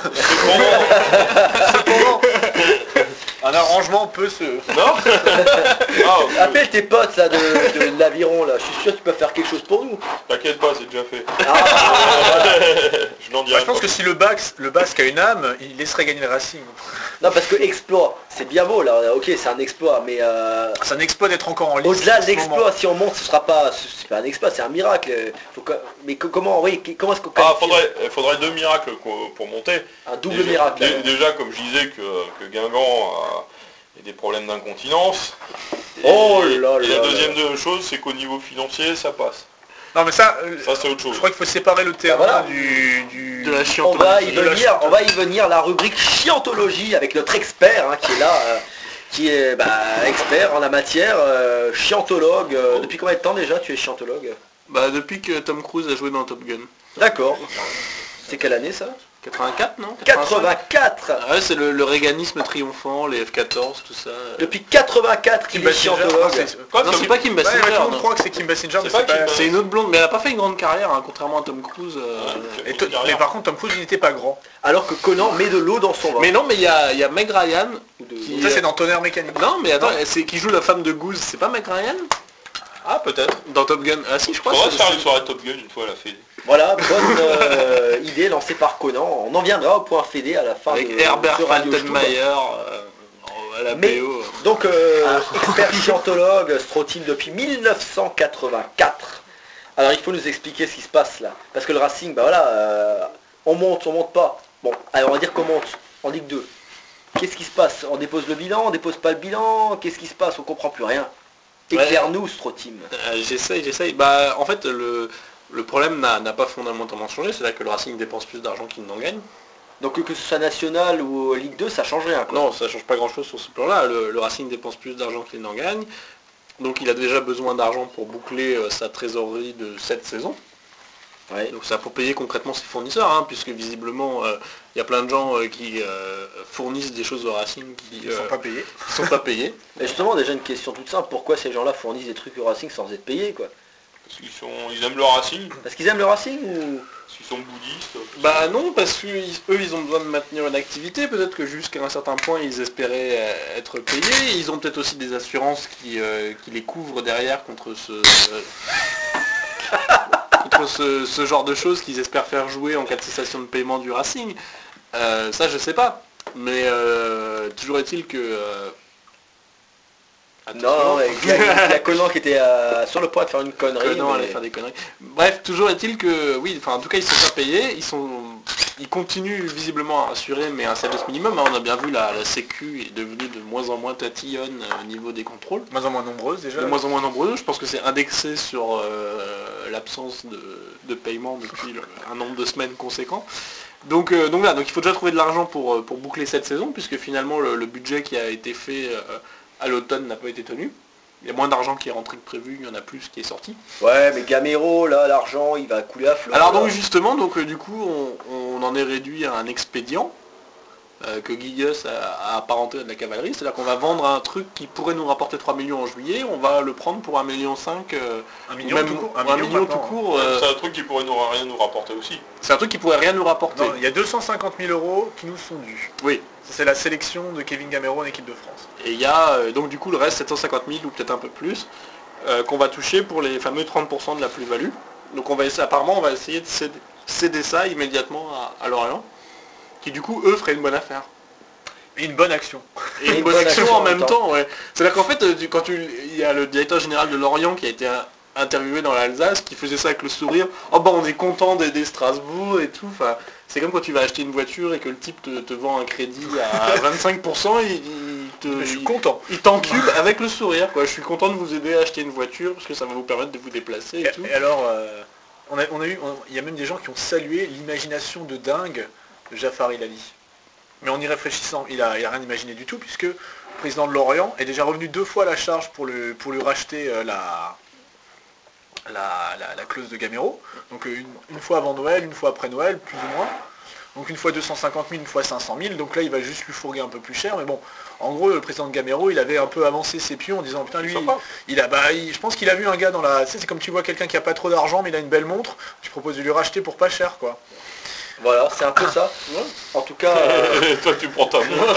cependant, Un arrangement peut se... non Ah, ok. appelle tes potes là de, de l'aviron là, je suis sûr qu'ils peuvent faire quelque chose pour nous. T'inquiète pas, c'est déjà fait. Ah, Je n'en Bah, dirai je pense pas. que si le, Bax, le Basque a une âme, il laisserait gagner le Racing. non parce que exploit, c'est bien beau là, ok c'est un exploit, mais euh, C'est un exploit d'être encore en lice. au-delà en de ce moment. l'exploit, si on monte, ce sera pas, c'est pas un exploit, c'est un miracle. Faut que- mais que- comment, oui, comment est-ce qu'on Ah, qualifie faudrait, il faudrait deux miracles quoi, pour monter. un double déjà, miracle dé- alors. Déjà, comme je disais, que, que Guingamp a des problèmes d'incontinence. Et- Oh là et là la là. deuxième de- chose, c'est qu'au niveau financier, ça passe. Non mais ça, euh, Ça, c'est autre chose. je crois qu'il faut séparer le terrain voilà. du, du... De la On chiantologie. va y de la venir, on va y venir, la rubrique chiantologie avec notre expert hein, qui est là, euh, qui est bah, expert en la matière, euh, chiantologue. Euh, depuis combien de temps déjà tu es chiantologue? Bah depuis que Tom Cruise a joué dans Top Gun. D'accord. C'est quelle année ça? quatre-vingt-quatre, non quatre-vingt-quatre. Ouais, c'est le, le réganisme triomphant, les F quatorze, tout ça. Depuis quatre-vingt-quatre, Kim il est Basinger, scientologue. non, c'est- Quoi, Non, ça- c'est pas Kim Ouais, Basinger, tout le monde non. croit que c'est Kim Basinger, mais pas c'est Kim pas... Basinger. C'est une autre blonde, mais elle a pas fait une grande carrière, hein, contrairement à Tom Cruise. euh. Et to- mais par contre, Tom Cruise, il n'était pas grand. Alors que Conan met de l'eau dans son vin. Mais non, mais il y a, il y a Meg Ryan. Qui, Ça, c'est euh, dans Tonnerre Mécanique. Non, mais attends, c'est qui joue la femme de Goose, c'est pas Meg Ryan Ah, peut-être. dans Top Gun? Ah si, je crois. On va c'est- se faire c'est- une soirée Top Gun une fois à la fédé. Voilà, bonne euh, idée lancée par Conan. On en viendra au point fédé à la fin Avec de, Herbert de Radio Stube. Faltenmeyer euh, à la Mais- B O. Donc, euh, expert scientologue, Strotil depuis mille neuf cent quatre-vingt-quatre. Alors, il faut nous expliquer ce qui se passe là. Parce que le Racing, bah voilà, euh, on monte, on monte pas. Bon, alors on va dire qu'on monte en Ligue deux. Qu'est-ce qui se passe? On dépose le bilan, on dépose pas le bilan? Qu'est-ce qui se passe? On comprend plus rien. Ouais. Éclaire-nous, Strotim. Euh, j'essaye, j'essaye. Bah en fait le, le problème n'a n'a pas fondamentalement changé, c'est là que le Racing dépense plus d'argent qu'il n'en gagne. Donc que ce soit national ou Ligue deux, ça change rien, quoi. Non, ça change pas grand chose sur ce plan-là. Le, le Racing dépense plus d'argent qu'il n'en gagne. Donc il a déjà besoin d'argent pour boucler euh, sa trésorerie de cette saison. Ouais. Donc ça pour payer concrètement ses fournisseurs, hein, puisque visiblement euh, il y a plein de gens euh, qui euh, fournissent des choses au Racing qui Ils sont euh, pas payés. qui sont pas payés. Mais justement, déjà une question toute simple, pourquoi ces gens-là fournissent des trucs au Racing sans être payés, quoi? Parce qu'ils sont, ils aiment le Racing, Parce qu'ils aiment le Racing ou... parce qu'ils sont bouddhistes. Bah non, parce qu'eux ils ont besoin de maintenir une activité, peut-être que jusqu'à un certain point ils espéraient euh, être payés, ils ont peut-être aussi des assurances qui, euh, qui les couvrent derrière contre ce... euh, contre ce, ce genre de choses qu'ils espèrent faire jouer en cas de cessation de paiement du Racing. Euh, ça je sais pas, mais euh, toujours est-il que... euh, Non, non, mais il y, a- il y a Conan qui était euh, sur le point de faire une connerie. Conan mais- allait faire des conneries. Bref, toujours est-il que, oui, enfin en tout cas ils sont pas payés, ils sont, ils continuent visiblement à assurer, mais un service minimum. Hein. On a bien vu la, la Sécu est devenue de moins en moins tatillonne euh, au niveau des contrôles, De moins en moins nombreuses déjà. de moins en moins nombreux. Je pense que c'est indexé sur euh, l'absence de, de paiement depuis le- un nombre de semaines conséquent. Donc, euh, donc là, donc il faut déjà trouver de l'argent pour, euh, pour boucler cette saison, puisque finalement le, le budget qui a été fait euh, à l'automne n'a pas été tenu. Il y a moins d'argent qui est rentré que prévu, il y en a plus qui est sorti. Ouais, mais Gamero, là, l'argent, il va couler à flot. Alors là. donc justement, donc euh, du coup, on, on en est réduit à un expédient euh, que Guigus a, a apparenté à de la cavalerie. C'est-à-dire qu'on va vendre un truc qui pourrait nous rapporter trois millions en juillet, on va le prendre pour un million cinq, euh, Un ou million même tout court. ou un million tout maintenant. court. euh, C'est un truc qui pourrait nous, rien nous rapporter aussi. c'est un truc qui pourrait rien nous rapporter. Non, il y a deux cent cinquante mille euros qui nous sont dus. Oui. C'est la sélection de Kevin Gamero en équipe de France. Et il y a euh, donc du coup le reste, sept cent cinquante mille ou peut-être un peu plus, euh, qu'on va toucher pour les fameux trente pour cent de la plus-value. Donc on va essayer, apparemment on va essayer de céder, céder ça immédiatement à, à Lorient, qui du coup eux feraient une bonne affaire. Et une bonne action. Et une bonne action en même temps, ouais. C'est-à-dire qu'en fait, euh, tu- quand tu, il y a le directeur général de Lorient qui a été euh, interviewé dans l'Alsace, qui faisait ça avec le sourire. Oh bah on est content d'aider Strasbourg et tout. Enfin, c'est comme quand tu vas acheter une voiture et que le type te, te vend un crédit à vingt-cinq pour cent, il, il te, Je suis il- content. il t'encube avec le sourire, quoi. Je suis content de vous aider à acheter une voiture parce que ça va vous permettre de vous déplacer et, Et, tout. et alors, euh, on a, on a eu, on- il y a même des gens qui ont salué l'imagination de dingue de Jafar Ilali. Mais en y réfléchissant, il a, il a rien imaginé du tout, puisque le président de Lorient est déjà revenu deux fois à la charge pour, le, pour lui racheter euh, la, la, la- la clause de Gamero. Donc euh, une, une fois avant Noël, une fois après Noël, plus ou moins. Donc une fois deux cent cinquante mille, une fois cinq cent mille. Donc là, il va juste lui fourguer un peu plus cher. Mais bon, en gros, le président de Gamero, il avait un peu avancé ses pions en disant, putain, lui, Sympa. il a, bah, il- je pense qu'il a vu un gars dans la... Tu sais, c'est comme tu vois quelqu'un qui a pas trop d'argent, mais il a une belle montre. Tu proposes de lui racheter pour pas cher, quoi. Voilà, c'est un peu ça. En tout cas, euh, Toi tu prends ta montre.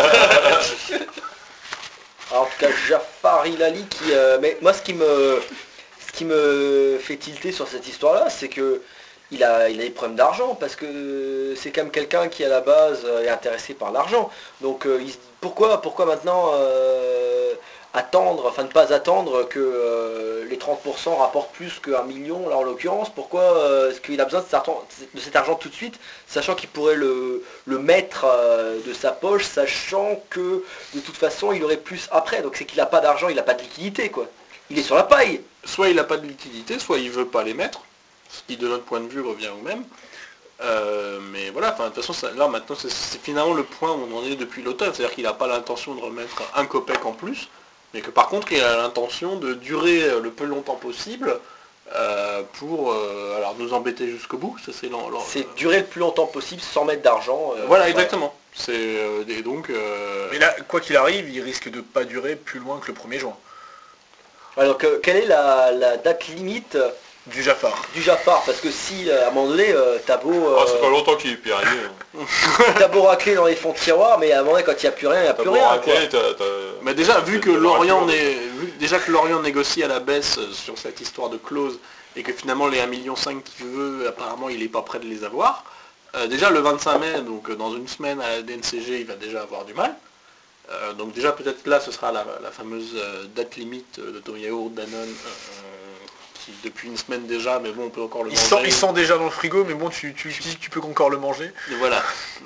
en tout cas, Jafar Ilali qui... euh, mais moi, ce qui me... Ce qui me fait tilter sur cette histoire-là, c'est que il a, il a des problèmes d'argent, parce que c'est quand même quelqu'un qui, à la base, est intéressé par l'argent. Donc, euh, il se dit, pourquoi, pourquoi maintenant euh, attendre, enfin ne pas attendre que euh, les trente pour cent rapportent plus qu'un million, là en l'occurrence? Pourquoi euh, est-ce qu'il a besoin de cet argent, de cet argent tout de suite, sachant qu'il pourrait le, le mettre euh, de sa poche, sachant que de toute façon il aurait plus après. Donc c'est qu'il n'a pas d'argent, il n'a pas de liquidité, quoi. Il est sur la paille. Soit il n'a pas de liquidité, soit il veut pas les mettre, ce qui de notre point de vue revient au même. Euh, mais voilà, enfin, de toute façon, ça- là maintenant, c'est c'est finalement le point où on en est depuis l'automne, c'est-à-dire qu'il n'a pas l'intention de remettre un copec en plus, mais que par contre, il a l'intention de durer le plus longtemps possible euh, pour euh, alors nous embêter jusqu'au bout. Ça c'est l'en- l'en- C'est durer le plus longtemps possible sans mettre d'argent. euh, Voilà, exactement. C'est euh, et donc euh, Mais là, quoi qu'il arrive, il risque de pas durer plus loin que le premier juin. Alors, que- quelle est la, la date limite Du Jafar. du Jafar? Parce que si, euh, à un moment donné, euh, t'as beau, euh, Ah, c'est pas longtemps qu'il est périmé. hein. t'as beau racler dans les fonds de tiroir, mais à un moment donné, quand il n'y a plus rien, il n'y a T'as plus beau rien. racler, Quoi. t'as- t'as- Mais déjà, vu que t'as- t'as Lorient raclé, né- vu déjà que Lorient négocie à la baisse euh, sur cette histoire de clause et que finalement les un virgule cinq million qu'il veut, apparemment il n'est pas prêt de les avoir. euh, déjà le vingt-cinq mai, donc euh, dans une semaine à la D N C G, il va déjà avoir du mal. Euh, donc déjà peut-être là ce sera la, la fameuse euh, date limite euh, de ton yaourt Danone euh, qui depuis une semaine déjà, mais bon on peut encore le Il manger. sent, il sent déjà dans le frigo, mais bon, tu, tu, tu dis que tu peux encore le manger. Et voilà.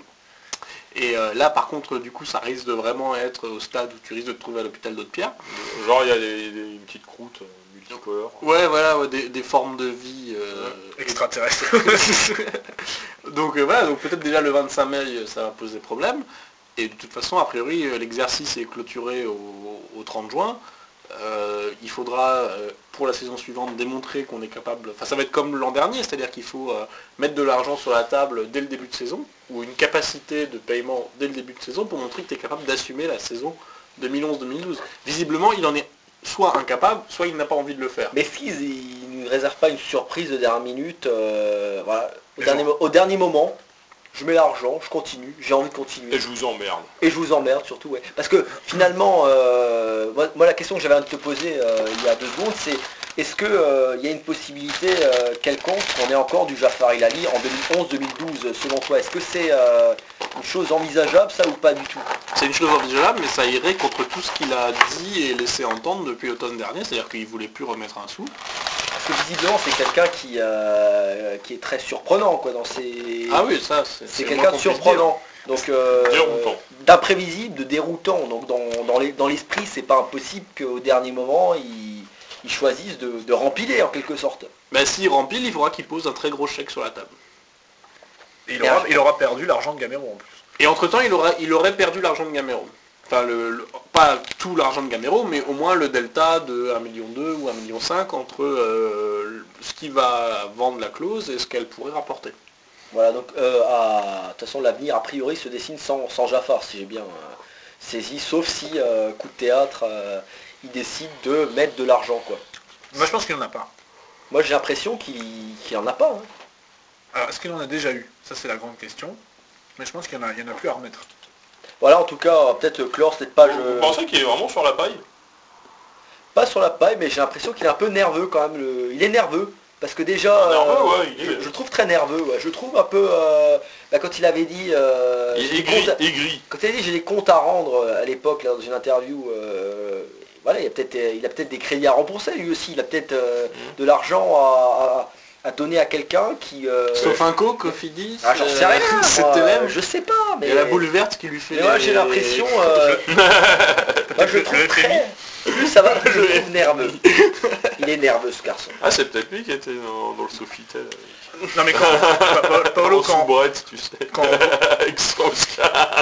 Et euh, là par contre du coup ça risque de vraiment être au stade où tu risques de te trouver à l'hôpital d'Aude-Pierre. Genre, il y a des, des- une petite croûte euh, multicolore. Ouais voilà, ouais, des, des formes de vie. euh, Extraterrestre. donc euh, voilà, donc peut-être déjà le vingt-cinq mai euh, ça va poser problème. Et de toute façon, a priori, euh, l'exercice est clôturé au, au trente juin. Euh, il faudra, euh, pour la saison suivante, démontrer qu'on est capable... Enfin, ça va être comme l'an dernier, c'est-à-dire qu'il faut euh, mettre de l'argent sur la table dès le début de saison, ou une capacité de paiement dès le début de saison, pour montrer que tu es capable d'assumer la saison deux mille onze deux mille douze. Visiblement, il en est soit incapable, soit il n'a pas envie de le faire. Mais Fizz, il ne réserve pas une surprise de dernière minute. euh, voilà, au Mais dernier, genre. mo- au dernier moment, je mets l'argent, je continue, j'ai envie de continuer. Et je vous emmerde. Et je vous emmerde surtout, ouais. Parce que finalement, euh, moi, moi, la question que j'avais envie de te poser euh, il y a deux secondes, c'est est-ce qu'il y a une possibilité euh, quelconque qu'on ait encore du Jafar Ilali en deux mille onze deux mille douze selon toi? Est-ce que c'est euh, une chose envisageable ça ou pas du tout? C'est une chose envisageable, mais ça irait contre tout ce qu'il a dit et laissé entendre depuis l'automne dernier, c'est-à-dire qu'il voulait plus remettre un sou. Parce que visiblement c'est quelqu'un qui, euh, qui est très surprenant quoi dans ses... Ah oui, ça, c'est... C'est le quelqu'un moins de qu'on puisse surprenant. Donc euh, Déroutant. d'imprévisible, de déroutant. Donc dans, dans les- dans l'esprit, c'est pas impossible qu'au dernier moment, ils, ils choisissent de, de rempiler en quelque sorte. Ben s'il remplit, il faudra qu'il pose un très gros chèque sur la table. Et il aura, il aura perdu l'argent de Gamero en plus. Et entre-temps, il, aura, il aurait perdu l'argent de Gamero. Enfin, le, le- pas tout l'argent de Gamero, mais au moins le delta de un virgule deux million ou un virgule cinq million entre euh, ce qu'il va vendre la clause et ce qu'elle pourrait rapporter. Voilà, donc euh, à- de toute façon l'avenir a priori se dessine sans, sans Jafar, si j'ai bien euh, saisi, sauf si euh, coup de théâtre, euh, il décide de mettre de l'argent quoi. Moi, je pense qu'il n'en a pas. Moi j'ai l'impression qu'il qu'il en a pas. hein. Alors, est-ce qu'il en a déjà eu? Ça, c'est la grande question. Mais je pense qu'il n'y en, a- il y en a plus à remettre. Voilà, en tout cas, peut-être clore cette page, Vous euh, pensez qu'il est vraiment sur la paille? pas sur la paille, mais j'ai l'impression qu'il est un peu nerveux quand même. le- Il est nerveux, parce que déjà, Nerveux, euh, ouais, il est- je, je trouve très nerveux. Ouais. Je trouve un peu, euh, bah, quand il avait dit, euh, Il j'ai est des aigri, comptes à- aigri. quand il a dit j'ai des comptes à rendre euh, à l'époque, là, dans une interview, euh, voilà, il, a peut-être, il a peut-être des crédits à rembourser lui aussi. Il a peut-être euh, Mmh. de l'argent à, à- à donner à quelqu'un qui... euh, Sauf un co, Cofidis, ah, j'en sais rien, moi, c'est Telem. je sais pas, mais... Il y a la boule verte qui lui fait... Mais moi les- j'ai l'impression... euh, moi je le trouve Le très... Plus ça va, plus je le trouve nerveux. Il est nerveux ce garçon. Ah, c'est peut-être lui qui était dans, dans le Sofitel. Non, mais quand... Pa- Pa- Paolo, En quand... soubrette, tu sais. quand- Avec Strauss-Kahn.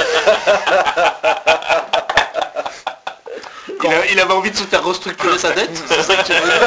Il, a- il avait envie de se faire restructurer sa dette, c'est ça que tu veux dire?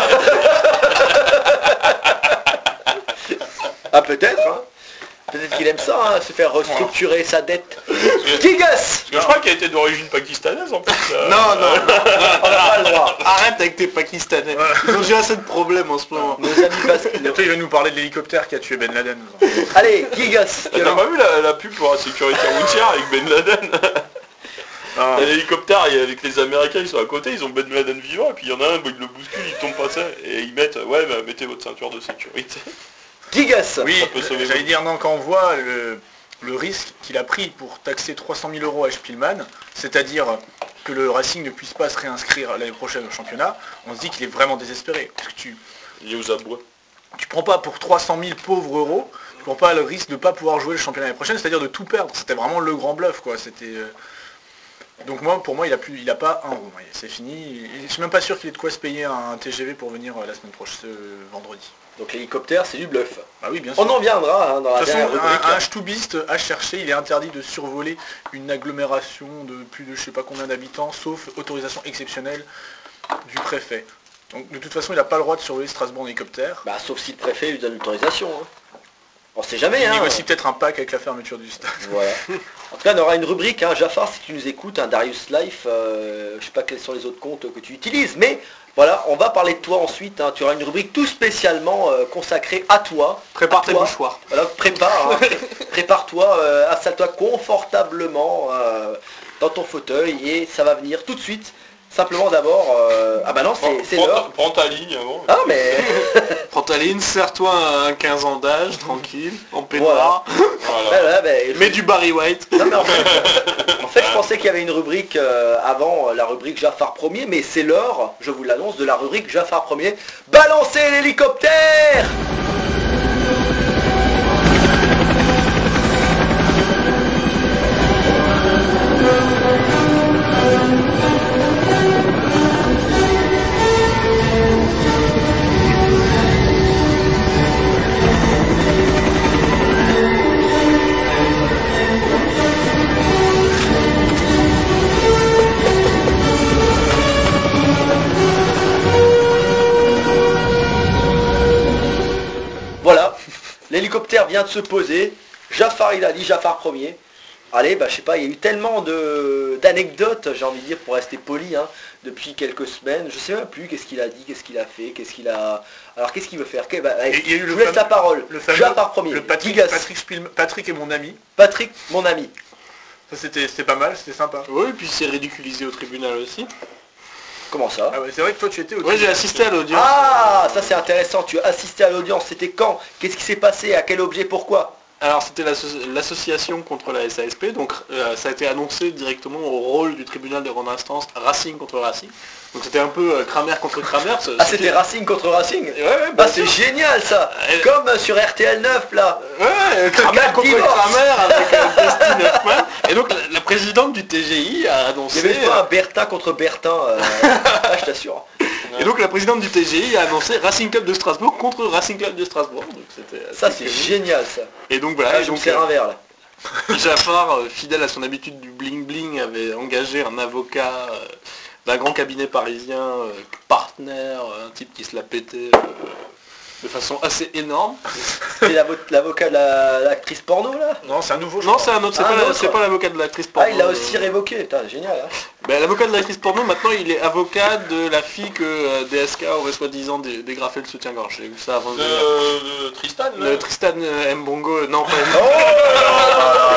Ah peut-être, hein. Peut-être qu'il aime ça, hein, se faire restructurer sa dette. Gigas. Parce que je crois qu'il était d'origine pakistanaise en plus. euh. Non, non, non, On n'a pas le droit. arrête avec tes Pakistanais. Ils ont déjà assez de problèmes en ce moment. Nos amis basques. Bientôt, il va nous parler de l'hélicoptère qui a tué Ben Laden. Allez, Gigas. T'as pas vu la, la pub pour la sécurité routière avec Ben Laden? Ah. T'as l'hélicoptère et avec les Américains, ils sont à côté, ils ont Ben Laden vivant, et puis il y en a un, bah, il le bouscule, il tombe pas ça, et ils mettent, ouais, bah, mettez votre ceinture de sécurité. Gigas. Oui, Ça peut sauver j'allais votre- dire, non, quand on voit le, le risque qu'il a pris pour taxer trois cent mille euros à Spielmann, c'est-à-dire que le Racing ne puisse pas se réinscrire l'année prochaine au championnat, on se dit qu'il est vraiment désespéré. Parce que tu Il est aux abois. tu prends pas pour trois cent mille pauvres euros, tu prends pas le risque de pas pouvoir jouer le championnat l'année prochaine, c'est-à-dire de tout perdre. C'était vraiment le grand bluff, quoi. C'était... euh, Donc moi, pour moi, il a plus, il a pas un rond. C'est fini. Je suis même pas sûr qu'il ait de quoi se payer un T G V pour venir euh, la semaine prochaine, ce vendredi. Donc l'hélicoptère, c'est du bluff. Bah oui, bien sûr. On en viendra hein, dans la De toute dernière façon, rubrique. un, un Stubiste à chercher, il est interdit de survoler une agglomération de plus de je sais pas combien d'habitants, sauf autorisation exceptionnelle du préfet. Donc de toute façon, il n'a pas le droit de survoler Strasbourg en hélicoptère. Bah sauf si le préfet lui donne l'autorisation. Hein. On sait jamais, Il hein. négocie peut-être un pack avec la fermeture du stade. Voilà. En tout cas, on aura une rubrique, hein, Jafar, si tu nous écoutes, un Darius Life, euh, je sais pas quels sont les autres comptes que tu utilises, mais voilà, on va parler de toi ensuite, hein. Tu auras une rubrique tout spécialement euh, consacrée à toi. Prépare à tes toi. mouchoirs. Voilà, prépare, hein, pré- prépare-toi, euh, installe-toi confortablement euh, dans ton fauteuil et ça va venir tout de suite. Simplement d'abord, euh, ah bah non, Prends, c'est c'est prends ta, l'heure. prends ta ligne avant. Ah mais Prends ta ligne, serre-toi un quinze ans d'âge, tranquille, en peignoir. Voilà. ouais, ouais, bah, je- Mets du Barry White. Non, mais en fait, en fait, je pensais qu'il y avait une rubrique euh, avant euh, la rubrique Jafar Premier, mais c'est l'heure, je vous l'annonce, de la rubrique Jafar Premier. Balancez l'hélicoptère! Voilà, l'hélicoptère vient de se poser. Jafar il a dit, Jafar premier. Allez, bah je sais pas, il y a eu tellement de d'anecdotes, j'ai envie de dire, pour rester poli, hein, depuis quelques semaines. Je sais même plus qu'est-ce qu'il a dit, qu'est-ce qu'il a fait, qu'est-ce qu'il a. Alors qu'est-ce qu'il veut faire? Qu'est- bah, allez, Et il y a eu je le vous laisse fameux- la parole. Le fameux, Jafar premier. le Patrick, Gigas. Patrick, Spielm- Patrick est mon ami. Patrick, mon ami. Ça c'était c'était pas mal, c'était sympa. Oui, et puis c'est ridiculisé au tribunal aussi. Comment ça? Ah ouais, c'est vrai que toi tu étais au Ouais, j'ai assisté à l'audience. Ah, ça c'est intéressant. Tu as assisté à l'audience. C'était quand? Qu'est-ce qui s'est passé? À quel objet? Pourquoi? Alors c'était l'asso- l'association contre la S A S P, donc euh, ça a été annoncé directement au rôle du tribunal de grande instance Racing contre Racing. Donc c'était un peu euh, Kramer contre Kramer. ce- Ah, ce c'était qui- Racing contre Racing. Ouais, ouais, Bah bien c'est sûr. génial ça. Euh, Comme euh, sur R T L neuf là. Ouais, euh, Kramer Quatre contre divorces. Kramer avec euh, Dustin Hoffman. Et donc la, la présidente du T G I a Il annoncé... y avait pas un Bertin contre Bertin. euh, ah, je t'assure. Et donc la présidente du T G I a annoncé Racing Club de Strasbourg contre Racing Club de Strasbourg. Donc c'était assez Ça c'est comique. génial ça. Et donc voilà, Ah, et je me donc, sers un verre là. euh, Jafar, euh, fidèle à son habitude du bling bling, avait engagé un avocat euh, d'un grand cabinet parisien, euh, partenaire, un type qui se la pétait euh, de façon assez énorme. C'est l'avo- l'avocat de la- l'actrice porno là. Non, c'est un nouveau. je Non, crois. c'est un autre, c'est Ah, pas, un la- autre. c'est pas l'avocat de l'actrice porno. Ah il l'a aussi euh, révoqué. Putain, génial. Hein. ben, l'avocat de l'actrice porno, maintenant il est avocat de la fille que euh, D S K aurait soi-disant dé- dégrafé le soutien-gorge. J'ai vu ça avant de venir. De, de Tristan, là. Le Tristan euh, Mbongo, euh, non pas Oh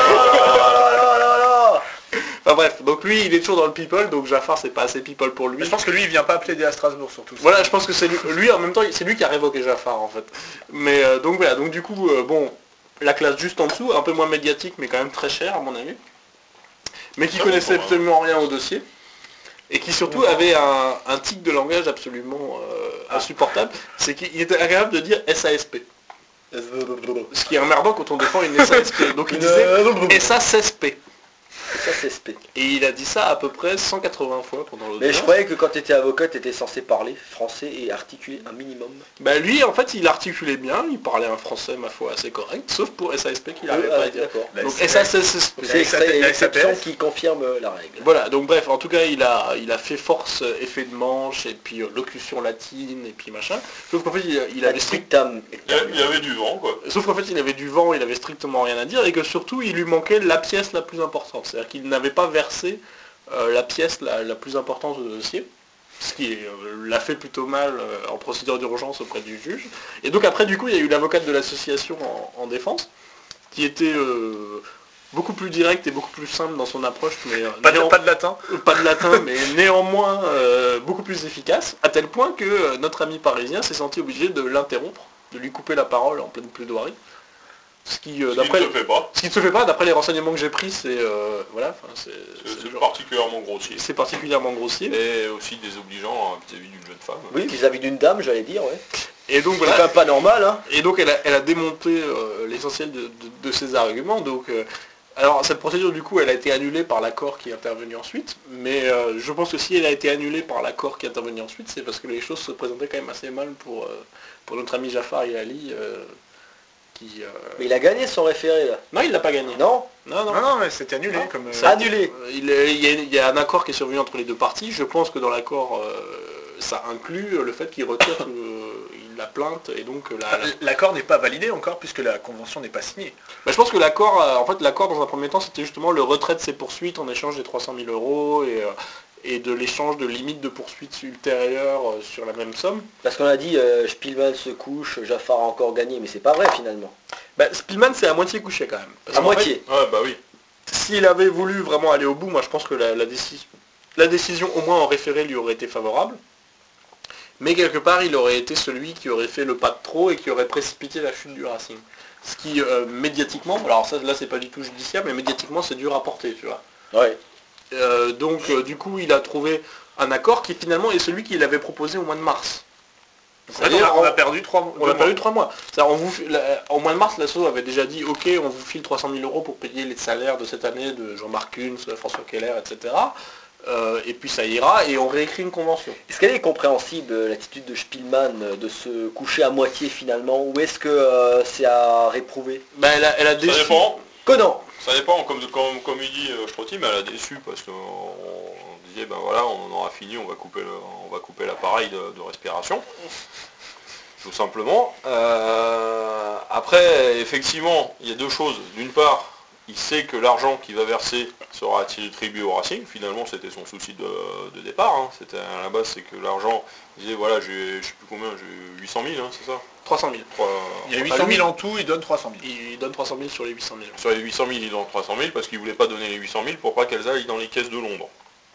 là là là là. Enfin bref, donc lui il est toujours dans le people, donc Jafar c'est pas assez people pour lui. Mais je pense que lui il vient pas plaider à Strasbourg surtout. Voilà, je pense que c'est lui, lui, en même temps, c'est lui qui a révoqué Jafar en fait. Mais euh, donc voilà, donc du coup, euh, bon, la classe juste en dessous, un peu moins médiatique, mais quand même très chère à mon avis, mais qui Ah, connaissait bon, absolument rien au dossier, et qui surtout avait un, un tic de langage absolument euh, insupportable, c'est qu'il était incapable de dire S A S P. Ce qui est emmerdant quand on défend une S A S P. Donc il disait S A S P. Ça c'est spé. Et il a dit ça à peu près cent quatre-vingts fois pendant l'audience. Mais je croyais que quand tu étais avocat, tu étais censé parler français et articuler un minimum. Bah lui en fait il articulait bien, il parlait un français ma foi assez correct, sauf pour S A S P qu'il n'arrivait Ah, pas à dire. d'accord. La Donc S A P. S A S P. C'est S A P, la S A P S. l'exception qui confirme la règle. Voilà, donc bref, en tout cas il a il a fait force euh, effet de manche, et puis euh, locution latine, et puis machin. Sauf qu'en fait il, il avait strict... Strictam. Il y a- il y avait du vent, quoi. Sauf qu'en fait il avait du vent, il avait strictement rien à dire, et que surtout il lui manquait la pièce la plus importante. C'est-à-dire qu'il n'avait pas versé euh, la pièce la, la plus importante du dossier. Ce qui euh, l'a fait plutôt mal euh, en procédure d'urgence auprès du juge. Et donc après du coup il y a eu l'avocate de l'association en, en défense, qui était euh, beaucoup plus directe et beaucoup plus simple dans son approche, mais euh, Pas de, néan- pas de latin. pas de latin, mais néanmoins euh, beaucoup plus efficace, à tel point que euh, notre ami parisien s'est senti obligé de l'interrompre, de lui couper la parole en pleine plaidoirie. Ce qui, euh, Ce qui d'après, ne se fait pas. ce qui ne se fait pas, d'après les renseignements que j'ai pris, c'est euh, voilà, enfin, c'est, C'est c'est c'est genre- particulièrement grossier. c'est particulièrement grossier. Et aussi désobligeant hein, vis-à-vis d'une jeune femme. Oui, vis-à-vis d'une dame, j'allais dire, ouais. Et donc C'est quand voilà. même pas normal, hein. Et donc elle a, elle a démonté euh, l'essentiel de, de- de ses arguments. Donc, euh, alors cette procédure du coup elle a été annulée par l'accord qui est intervenu ensuite. Mais euh, je pense que si elle a été annulée par l'accord qui est intervenu ensuite, c'est parce que les choses se présentaient quand même assez mal pour, euh, pour notre ami Jafar et Ali. euh, qui, euh, Mais il a gagné son référé, là. Non, il l'a pas gagné. Non. non, non. Non, non, mais c'était annulé comme. euh, Ça a- Annulé. Euh, Il, est- il y a, il y a un accord qui est survenu entre les deux parties. Je pense que dans l'accord, euh, ça inclut le fait qu'il retire euh, la plainte et donc la... la- L'accord n'est pas validé encore puisque la convention n'est pas signée. Bah, je pense que l'accord, euh, en fait l'accord dans un premier temps c'était justement le retrait de ses poursuites en échange des trois cent mille euros et, euh, et de l'échange de limites de poursuites ultérieures euh, sur la même somme. Parce qu'on a dit euh, Spielman se couche, Jaffar a encore gagné, mais c'est pas vrai finalement. Bah, Spielman c'est à moitié couché quand même. Parce À qu'en moitié. Ouais, bah oui. fait, s'il avait voulu vraiment aller au bout, moi je pense que la, la décision, la décision au moins en référé lui aurait été favorable. Mais quelque part il aurait été celui qui aurait fait le pas de trop et qui aurait précipité la chute du Racing. Ce qui euh, médiatiquement, alors ça là c'est pas du tout judiciaire, mais médiatiquement c'est dur à porter, tu vois. Ouais. Euh, donc euh, du coup il a trouvé un accord qui finalement est celui qu'il avait proposé au mois de mars. En fait, on, a, on a perdu trois mois. On a perdu trois mois. C'est-à-dire, on vous, fi- la- au mois de mars, l'asso avait déjà dit ok, on vous file trois cent mille euros pour payer les salaires de cette année de Jean-Marc Kunz, François Keller, et cetera. Euh, et puis ça ira et on réécrit une convention. Est-ce qu'elle est compréhensible, euh, l'attitude de Spielman, euh, de se coucher à moitié finalement, ou est-ce que euh, c'est à réprouver? Ben, elle a, elle a Ça déçu. dépend. Conan. Ça dépend, comme, comme, comme il dit euh, Strotti, mais elle a déçu parce qu'on on disait, ben voilà, on en aura fini, on va couper le- on va couper l'appareil de, de respiration. Tout simplement. Euh, après, effectivement, il y a deux choses. D'une part, il sait que l'argent qu'il va verser sera attribué au Racing. Finalement, c'était son souci de, de départ. hein. C'était à la base, c'est que l'argent, il disait, voilà, j'ai, je sais plus combien, j'ai huit cent mille, hein, c'est ça trois cent mille. Trois- Il y a Ah, huit cent mille lui- en tout, il donne trois cent mille. Il donne trois cent mille sur les huit cent mille. Sur les huit cent mille, il donne trois cent mille parce qu'il voulait pas donner les huit cent mille pour pas qu'elles aillent dans les caisses de Londres.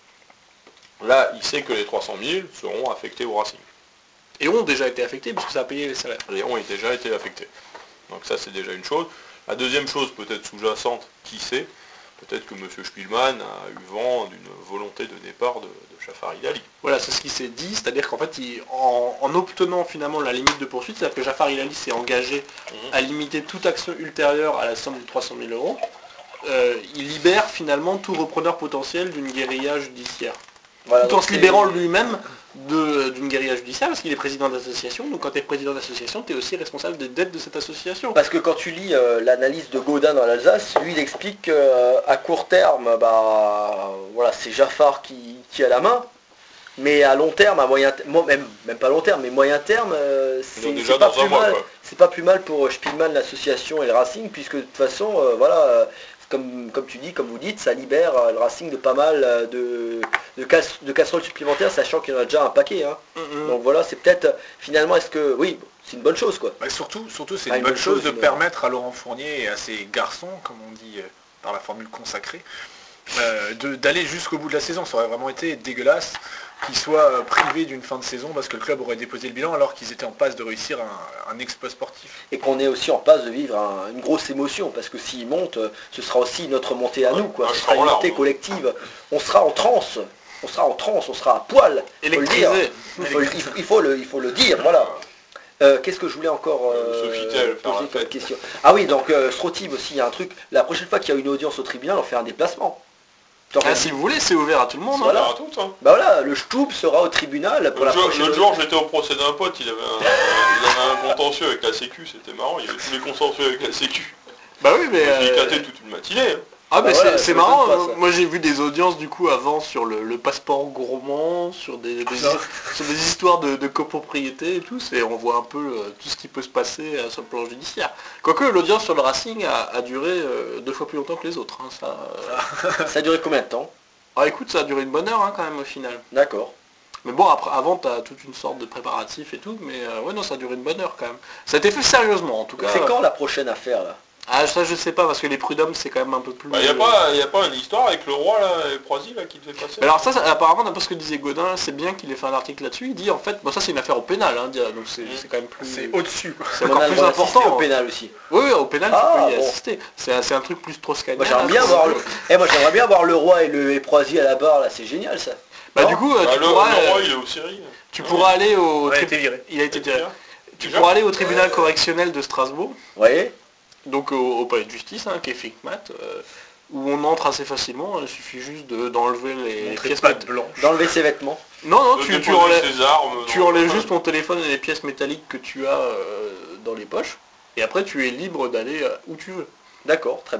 Là, il sait que les trois cent mille seront affectés au Racing. Et ont déjà été affectés puisque ça a payé les salaires. Et ont déjà été affectés. Donc ça, c'est déjà une chose. La deuxième chose, peut-être sous-jacente, qui sait, peut-être que M. Spielman a eu vent d'une volonté de départ de, de Jafar Idali. Voilà, c'est ce qui s'est dit, c'est-à-dire qu'en fait, il- en, en obtenant finalement la limite de poursuite, c'est-à-dire que Jafar Ilali s'est engagé à limiter toute action ultérieure à la somme de trois cent mille euros, euh, il libère finalement tout repreneur potentiel d'une guérilla judiciaire. Voilà, Tout en donc se c'est- libérant lui-même de- d'une guérilla judiciaire, parce qu'il est président d'association, donc quand tu es président d'association, tu es aussi responsable des dettes de cette association. Parce que quand tu lis euh, l'analyse de Gaudin dans l'Alsace, lui il explique qu'à court terme, bah voilà, c'est Jaffar qui, qui a la main, mais à long terme, à moyen terme, même, même pas long terme, mais moyen terme, euh, Ils ont c'est déjà c'est pas dans un plus mois, mal. quoi. C'est pas plus mal pour Spielman, l'association et le Racing, puisque de toute façon, euh, voilà, euh, comme, comme tu dis, comme vous dites, ça libère euh, le Racing de pas mal euh, de, de, casse- de casseroles supplémentaires, sachant qu'il y en a déjà un paquet. hein. Mhm. Donc voilà, c'est peut-être, euh, finalement, est-ce que, oui, c'est une bonne chose quoi. Bah, surtout, surtout c'est Ah, une bonne chose de mais- permettre à Laurent Fournier et à ses garçons, comme on dit euh, par la formule consacrée, euh, de- d'aller jusqu'au bout de la saison. Ça aurait vraiment été dégueulasse qu'ils soient euh, privés d'une fin de saison parce que le club aurait déposé le bilan alors qu'ils étaient en passe de réussir un, un exploit sportif. Et qu'on est aussi en passe de vivre un- une grosse émotion, parce que s'il monte, euh, ce sera aussi notre montée à nous, quoi. un Ce sera une chant en montée larmes. collective. On sera en transe, on sera en transe, on sera à poil. faut le dire. Électrisé. Il faut, le- il faut- il faut le, il faut le dire, voilà. Euh, Qu'est-ce que je voulais encore euh, Sofitel, faire poser la comme fête. question? Ah oui, donc euh, Strotiv aussi, il y a un truc. La prochaine fois qu'il y a une audience au tribunal, on fait un déplacement. Ah, si vous voulez, c'est ouvert à tout le monde. hein. Voilà. À toutes, hein. Bah voilà, le Stub sera au tribunal pour la L'autre jour, prochaine l'autre jour, j'étais au procès d'un pote, il avait, un, il avait un contentieux avec la Sécu, c'était marrant, il y avait tous les contentieux avec la Sécu. Bah oui, mais... J'ai euh, éclaté toute une matinée. hein. Ah mais Bah c'est voilà, c'est ça marrant, m'étonne pas, ça. moi j'ai vu des audiences du coup avant sur le, le passeport gourmand, sur des, des- sur des histoires de, de copropriété et tout, c'est on voit un peu euh, tout ce qui peut se passer euh, sur le plan judiciaire. Quoique l'audience sur le Racing a, a duré euh, deux fois plus longtemps que les autres. hein, ça, euh. Ça a duré combien de temps? Ah écoute, ça a duré une bonne heure hein, quand même au final. D'accord. Mais bon, après, avant t'as toute une sorte de préparatif et tout, mais euh, ouais non, ça a duré une bonne heure quand même. Ça a été fait sérieusement en tout cas. C'est quand la prochaine affaire là? Ah ça je sais pas, parce que les prud'hommes c'est quand même un peu plus... Bah, il n'y a, pas- y a pas une histoire avec le roi, là, et Proisy, là, qui devait passer. Mais alors ça, ça, apparemment, d'après ce que disait Godin, c'est bien qu'il ait fait un article là-dessus. Il dit en fait, bon ça c'est une affaire au pénal, hein, dire- donc c'est c'est quand même plus... C'est au-dessus, quoi. c'est On encore a le plus droit d'assister important. au pénal aussi. Oui, oui, au pénal, Ah, tu peux y bon. assister. C'est un, c'est un truc plus strauss-kahnien. Moi j'aimerais là, bien c'est- voir le... Eh, moi j'aimerais bien voir le roi et le et Proisy à la barre là, c'est génial ça. Bah Non du coup, euh, Bah, tu, le, pourras, le roi, euh, il est au Syrie. tu pourras aller au... On a tri- été viré. Il a été tiré. Tu Déjà pourras aller au tribunal correctionnel de Strasbourg, Vous voyez? donc au, au palais de justice, hein, qui est FICMAT, euh, où on entre assez facilement. Il suffit juste de- d'enlever les Montrer pièces... patte mét- blanche. D'enlever ses vêtements. Non, non, De tu, tu déposer enlèves... ses armes. Tu dans- enlèves juste ton téléphone et les pièces métalliques que tu as euh, dans les poches, et après tu es libre d'aller euh, où tu veux. D'accord, très bien.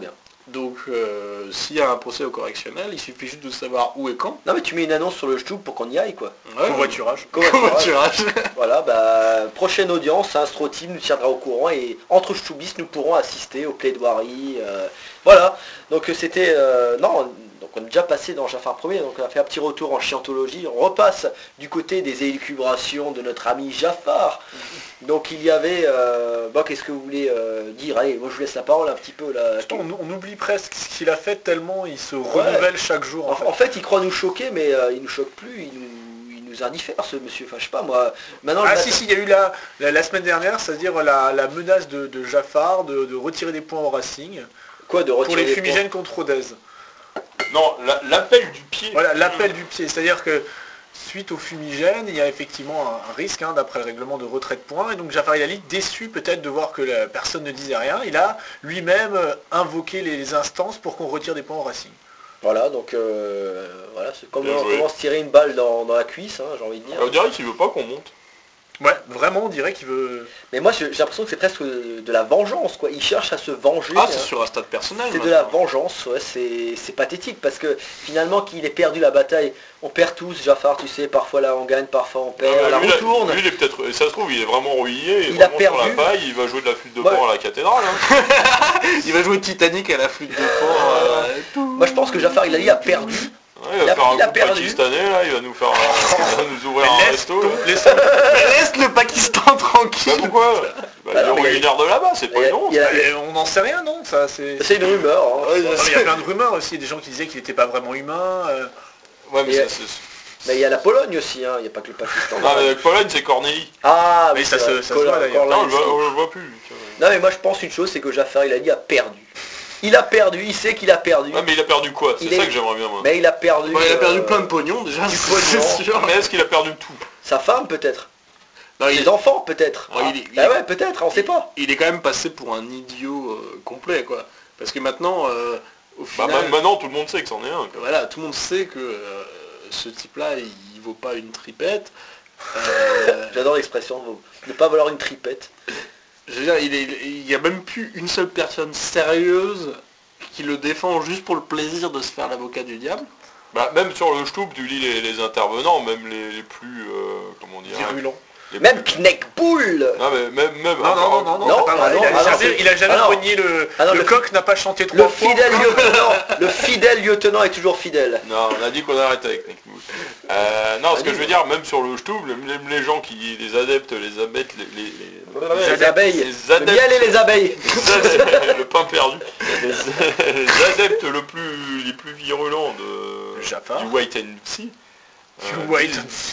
Donc euh, s'il y a un procès au correctionnel, il suffit juste de savoir où et quand. Non mais tu mets une annonce sur le Stub pour qu'on y aille quoi. Ouais, Covoiturage. Covoiturage. covoiturage. Voilà, bah, prochaine audience, Astro Team nous tiendra au courant et entre Stubistes nous pourrons assister aux plaidoiries. euh, voilà, donc euh, c'était... euh, non, donc on est déjà passé dans Jafar premier, donc on a fait un petit retour en chiantologie. On repasse du côté des élucubrations de notre ami Jafar. Donc il y avait... Euh, bon, qu'est-ce que vous voulez euh, dire? Allez, moi je vous laisse la parole un petit peu là. On, on oublie presque ce qu'il a fait tellement il se renouvelle chaque jour. En, En, fait. en fait, il croit nous choquer, mais euh, il nous choque plus, il nous, il nous indiffère ce monsieur. Enfin, je sais pas moi. Maintenant, Ah le si, matin- si, il y a eu la, la, la semaine dernière, c'est-à-dire la, la menace de, de Jafar de, de retirer des points au Racing Quoi de pour retirer les les fumigènes contre Rodez. Non, la- l'appel du pied. Mm. Voilà, l'appel du pied. C'est-à-dire que suite au fumigène, il y a effectivement un, un risque, hein, d'après le règlement de retrait de points. Et donc Jafar Ilali, déçu peut-être de voir que la personne ne disait rien, il a lui-même euh, invoqué les, les instances pour qu'on retire des points au Racing. Voilà, donc euh, voilà, c'est comme Bien on joué. commence à tirer une balle dans, dans la cuisse, hein, j'ai envie de dire. On dirait qu'il veut pas qu'on monte. Ouais, vraiment, on dirait qu'il veut... Mais moi, j'ai j'ai l'impression que c'est presque de la vengeance, quoi. Il cherche à se venger. Ah, c'est hein. sur un stade personnel. C'est de la maintenant. vengeance, ouais, c'est c'est pathétique parce que finalement qu'il ait perdu la bataille, on perd tous, Jafar, tu sais, parfois là on gagne, parfois on perd, Ah, on la lui, là, retourne. lui, il est peut-être, et ça se trouve, il est vraiment ruiné, il, Il est a vraiment sur perdu. la paille, il va jouer de la flûte de Ouais. pan à la cathédrale. Hein. Il va jouer Titanic à la flûte de pan. euh, tout. Moi je pense que Jafar Ilali a perdu. Ouais, il Il va a- faire il a un coup perdu. pakistanais, là, il va nous faire, il va nous ouvrir un laisse, resto. Là. laisse- Mais laisse le Pakistan Bah, tranquille. pourquoi bah, Bah, il non, est mais- originaire de là-bas, c'est pas Il y a- une honte. il y a- Mais on n'en sait rien, non? Ça, c'est... C'est une rumeur. hein. Ouais, Non, mais il y a plein de rumeurs aussi, des gens qui disaient qu'il n'était pas vraiment humain. euh, Ouais, mais Et- ça, c'est... Mais il y a la Pologne aussi, hein. Il n'y a pas que le Pakistan. Non, mais avec Pologne, c'est Cornélie. Ah Mais oui, ça c'est se- vrai, ça se Colin- voit, d'ailleurs. Corlin Non, on le voit, aussi. on le voit plus. tu vois. Non mais moi je pense une chose, c'est que Jafar Ilali a perdu. Il a perdu, il sait qu'il a perdu. Ouais, mais il a perdu quoi? C'est Il ça est- que j'aimerais bien, moi. Mais il a perdu... Ouais, il a perdu euh, plein de pognon déjà, du c'est pognon. sûr. Mais est-ce qu'il a perdu tout? Sa femme peut-être. Non, il, Ses enfants peut-être. Ouais, il est- Bah il- ouais, peut-être, on sait pas. il est quand même passé pour un idiot euh, complet, quoi. Parce que maintenant, euh, au Bah, final, ma- maintenant, tout le monde sait que c'en est un. quoi. voilà, tout le monde sait que euh, ce type-là, il, il vaut pas une tripette. Euh, J'adore l'expression, vous- ne pas vouloir une tripette. je veux dire, il est- il y a même plus une seule personne sérieuse qui le défend juste pour le plaisir de se faire l'avocat du diable. Bah, même sur le Stub, tu lis les, les intervenants, même les, les plus... euh, comment dire... virulents. les Même plus- Kneckbull. Non, mais même... même Non, non, non, non, non, Non, t'as pas ah le non, droit. il, a ah non, jamais, c'est- il a jamais ah non. renié le... Ah non, le le- coq n'a pas chanté Le trois fois. fidèle lieutenant, le fidèle lieutenant est toujours fidèle. Non, on a dit qu'on arrête avec Nick Moose. Euh, non, ce que Vas-y. je veux dire, même sur le Stub, même même les gens qui... Les adeptes, les adeptes, les... les, les- Les abeilles. les Le adeptes- miel et les abeilles. les adeptes- le pain perdu. Les, les adeptes le plus, les plus virulents de, Jafar. du White and Sea euh, White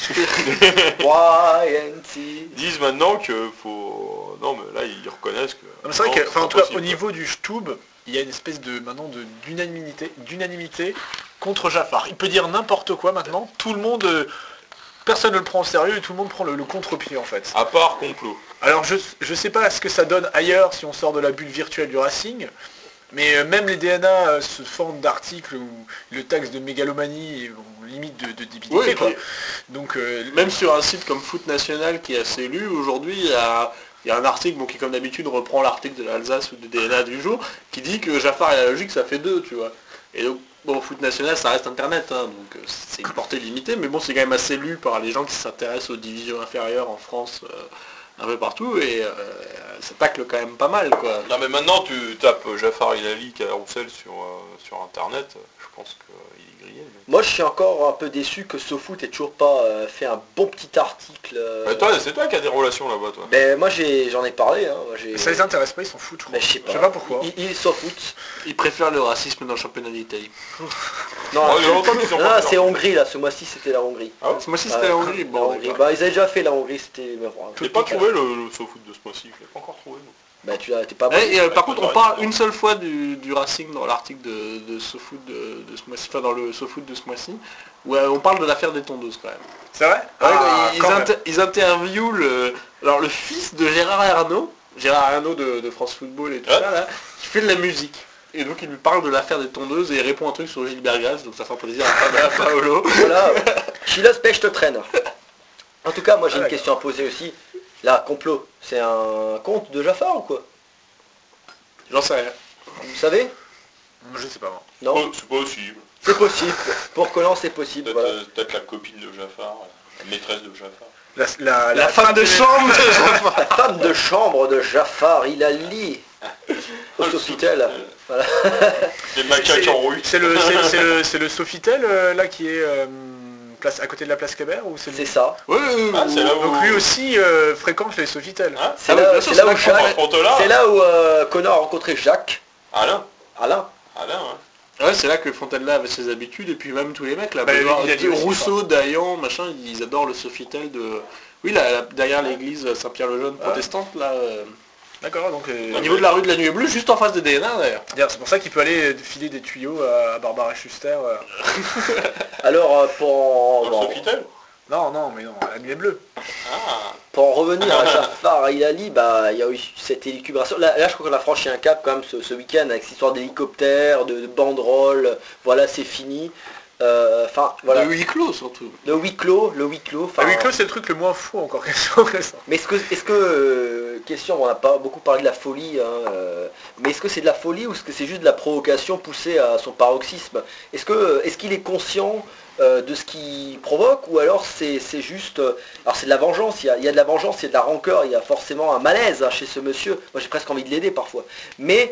disent, Y N T. disent maintenant que faut... Non, mais là, ils reconnaissent que... Non, mais c'est vrai non, que, enfin, pas en tout cas, possible. au niveau du Stub, il y a une espèce de maintenant de d'unanimité, d'unanimité contre Jafar. Il peut dire n'importe quoi maintenant. Tout le monde, euh, personne ne le prend au sérieux et tout le monde prend le, le contre-pied en fait. À part complot. Alors je je sais pas ce que ça donne ailleurs si on sort de la bulle virtuelle du Racing, mais euh, même les D N A euh, se forment d'articles où le taxe de mégalomanie est en limite de, de débilité. Oui, et quoi. puis, Donc euh, même sur un site comme Foot National qui est assez lu, aujourd'hui, il y a, il y a un article bon, qui, comme d'habitude, reprend l'article de l'Alsace ou de D N A du jour, qui dit que Jafar et la logique, ça fait deux, tu vois. Et donc, bon, Foot National, ça reste Internet, hein, donc euh, c'est une portée limitée, mais bon, c'est quand même assez lu par les gens qui s'intéressent aux divisions inférieures en France, euh, un peu partout, et euh, ça tacle quand même pas mal, quoi. Non, mais maintenant, tu tapes Jafar Ilali Carousel sur, euh, sur Internet, je pense qu'il est grillé. le mec. Moi je suis encore un peu déçu que SoFoot ait toujours pas euh, fait un bon petit article. euh. Mais toi, c'est toi qui as des relations là-bas, toi. Ben moi j'ai j'en ai parlé. Hein. Moi, j'ai- ça les intéresse pas, ils s'en foutent, je crois. Mais je sais pas. Je sais pas pourquoi. Il, il SoFoot. Ils préfèrent le racisme dans le championnat d'Italie. Non, Oh, il y a longtemps qu'ils sont non, pas c'est fiers. Hongrie là. Ce mois-ci c'était la Hongrie. Ah ouais Ce mois-ci, Ouais, c'était la Hongrie. la Bon, Hongrie. d'accord. Bah ils avaient déjà fait la Hongrie. C'était. mais voilà. Je n'ai pas trouvé le, le SoFoot de ce mois-ci, je l'ai pas encore trouvé. moi. Bah tu as t'es pas. Ouais, et, euh, par Ouais, contre, ouais, on parle ouais. une seule fois du, du Racing dans l'article de, de SoFoot de, de ce mois-ci, enfin dans le SoFoot de ce mois-ci, où euh, on parle de l'affaire des tondeuses quand même. C'est vrai. Ouais, Ah, ils, quand même. inter- ils interviewent le, alors, le fils de Gérard Arnaud, Gérard Arnaud de, de France Football et tout Ouais. ça, là, qui fait de la musique. Et donc il lui parle de l'affaire des tondeuses et il répond un truc sur Gilbert Grasse, donc ça fait plaisir à Fabien Paolo. Voilà. Chilas pêche te traîne. En tout cas moi j'ai Ah, une d'accord. question à poser aussi. Là complot. C'est un conte de Jafar ou quoi? J'en sais rien. Vous savez? Je sais pas moi. Non, Oh, c'est possible. c'est possible. Pour Conan, c'est possible. Peut-être Voilà. euh, peut-être la copine de Jafar, la maîtresse de Jafar. La, la, La femme de chambre La femme de chambre de Jafar Ilali au Sofitel. Voilà. Des macaques C'est- en rue. C'est le, c'est, c'est le, c'est le Sofitel euh, là qui est euh, place, à côté de la place Kébert ou c'est le- C'est ça. Oui, oui, oui. Ah, c'est là où... Donc lui aussi euh, fréquente les Sofitel. Hein C'est Ah oui, là, bien sûr, c'est c'est là là où que Jacques- Par contre là, c'est là où euh, Conan a rencontré Jacques. Alain. Alain. Alain, ouais. Ouais, c'est là que Fontaine-là avait ses habitudes, et puis même tous les mecs, là, Bah, Benoît- il a dit aussi, Rousseau, Dayan, machin, ils adorent le Sofitel de... Oui, là, là, derrière l'église Saint-Pierre-le-Jeune protestante, là, euh, D'accord, donc euh, au niveau de la rue de la Nuée Bleue, juste en face des D N A, d'ailleurs. d'ailleurs, c'est pour ça qu'il peut aller filer des tuyaux à, à Barbara Schuster. euh. Alors euh, pour, Dans bon, le Sofitel. Non, non, mais non, la nuit est bleue. Ah. pour en revenir à Jafar Ilali, bah il y a eu cette élucubration. Là, là je crois qu'on a franchi un cap quand même ce, ce week-end avec cette histoire d'hélicoptère, de, de banderole. Voilà, c'est fini. Euh, Enfin voilà. De huis clos, surtout. Le huis clos, le huis clos. enfin, La huis clos, c'est le truc le moins fou encore question récent. Mais est-ce que, est-ce que euh, question, on n'a pas beaucoup parlé de la folie, hein, euh, mais est-ce que c'est de la folie ou est-ce que c'est juste de la provocation poussée à son paroxysme? Est-ce que, est-ce qu'il est conscient euh, de ce qu'il provoque ou alors c'est, c'est juste, euh, alors c'est de la vengeance, il y, a, il y a de la vengeance, il y a de la rancœur, il y a forcément un malaise hein, chez ce monsieur. Moi j'ai presque envie de l'aider parfois, mais,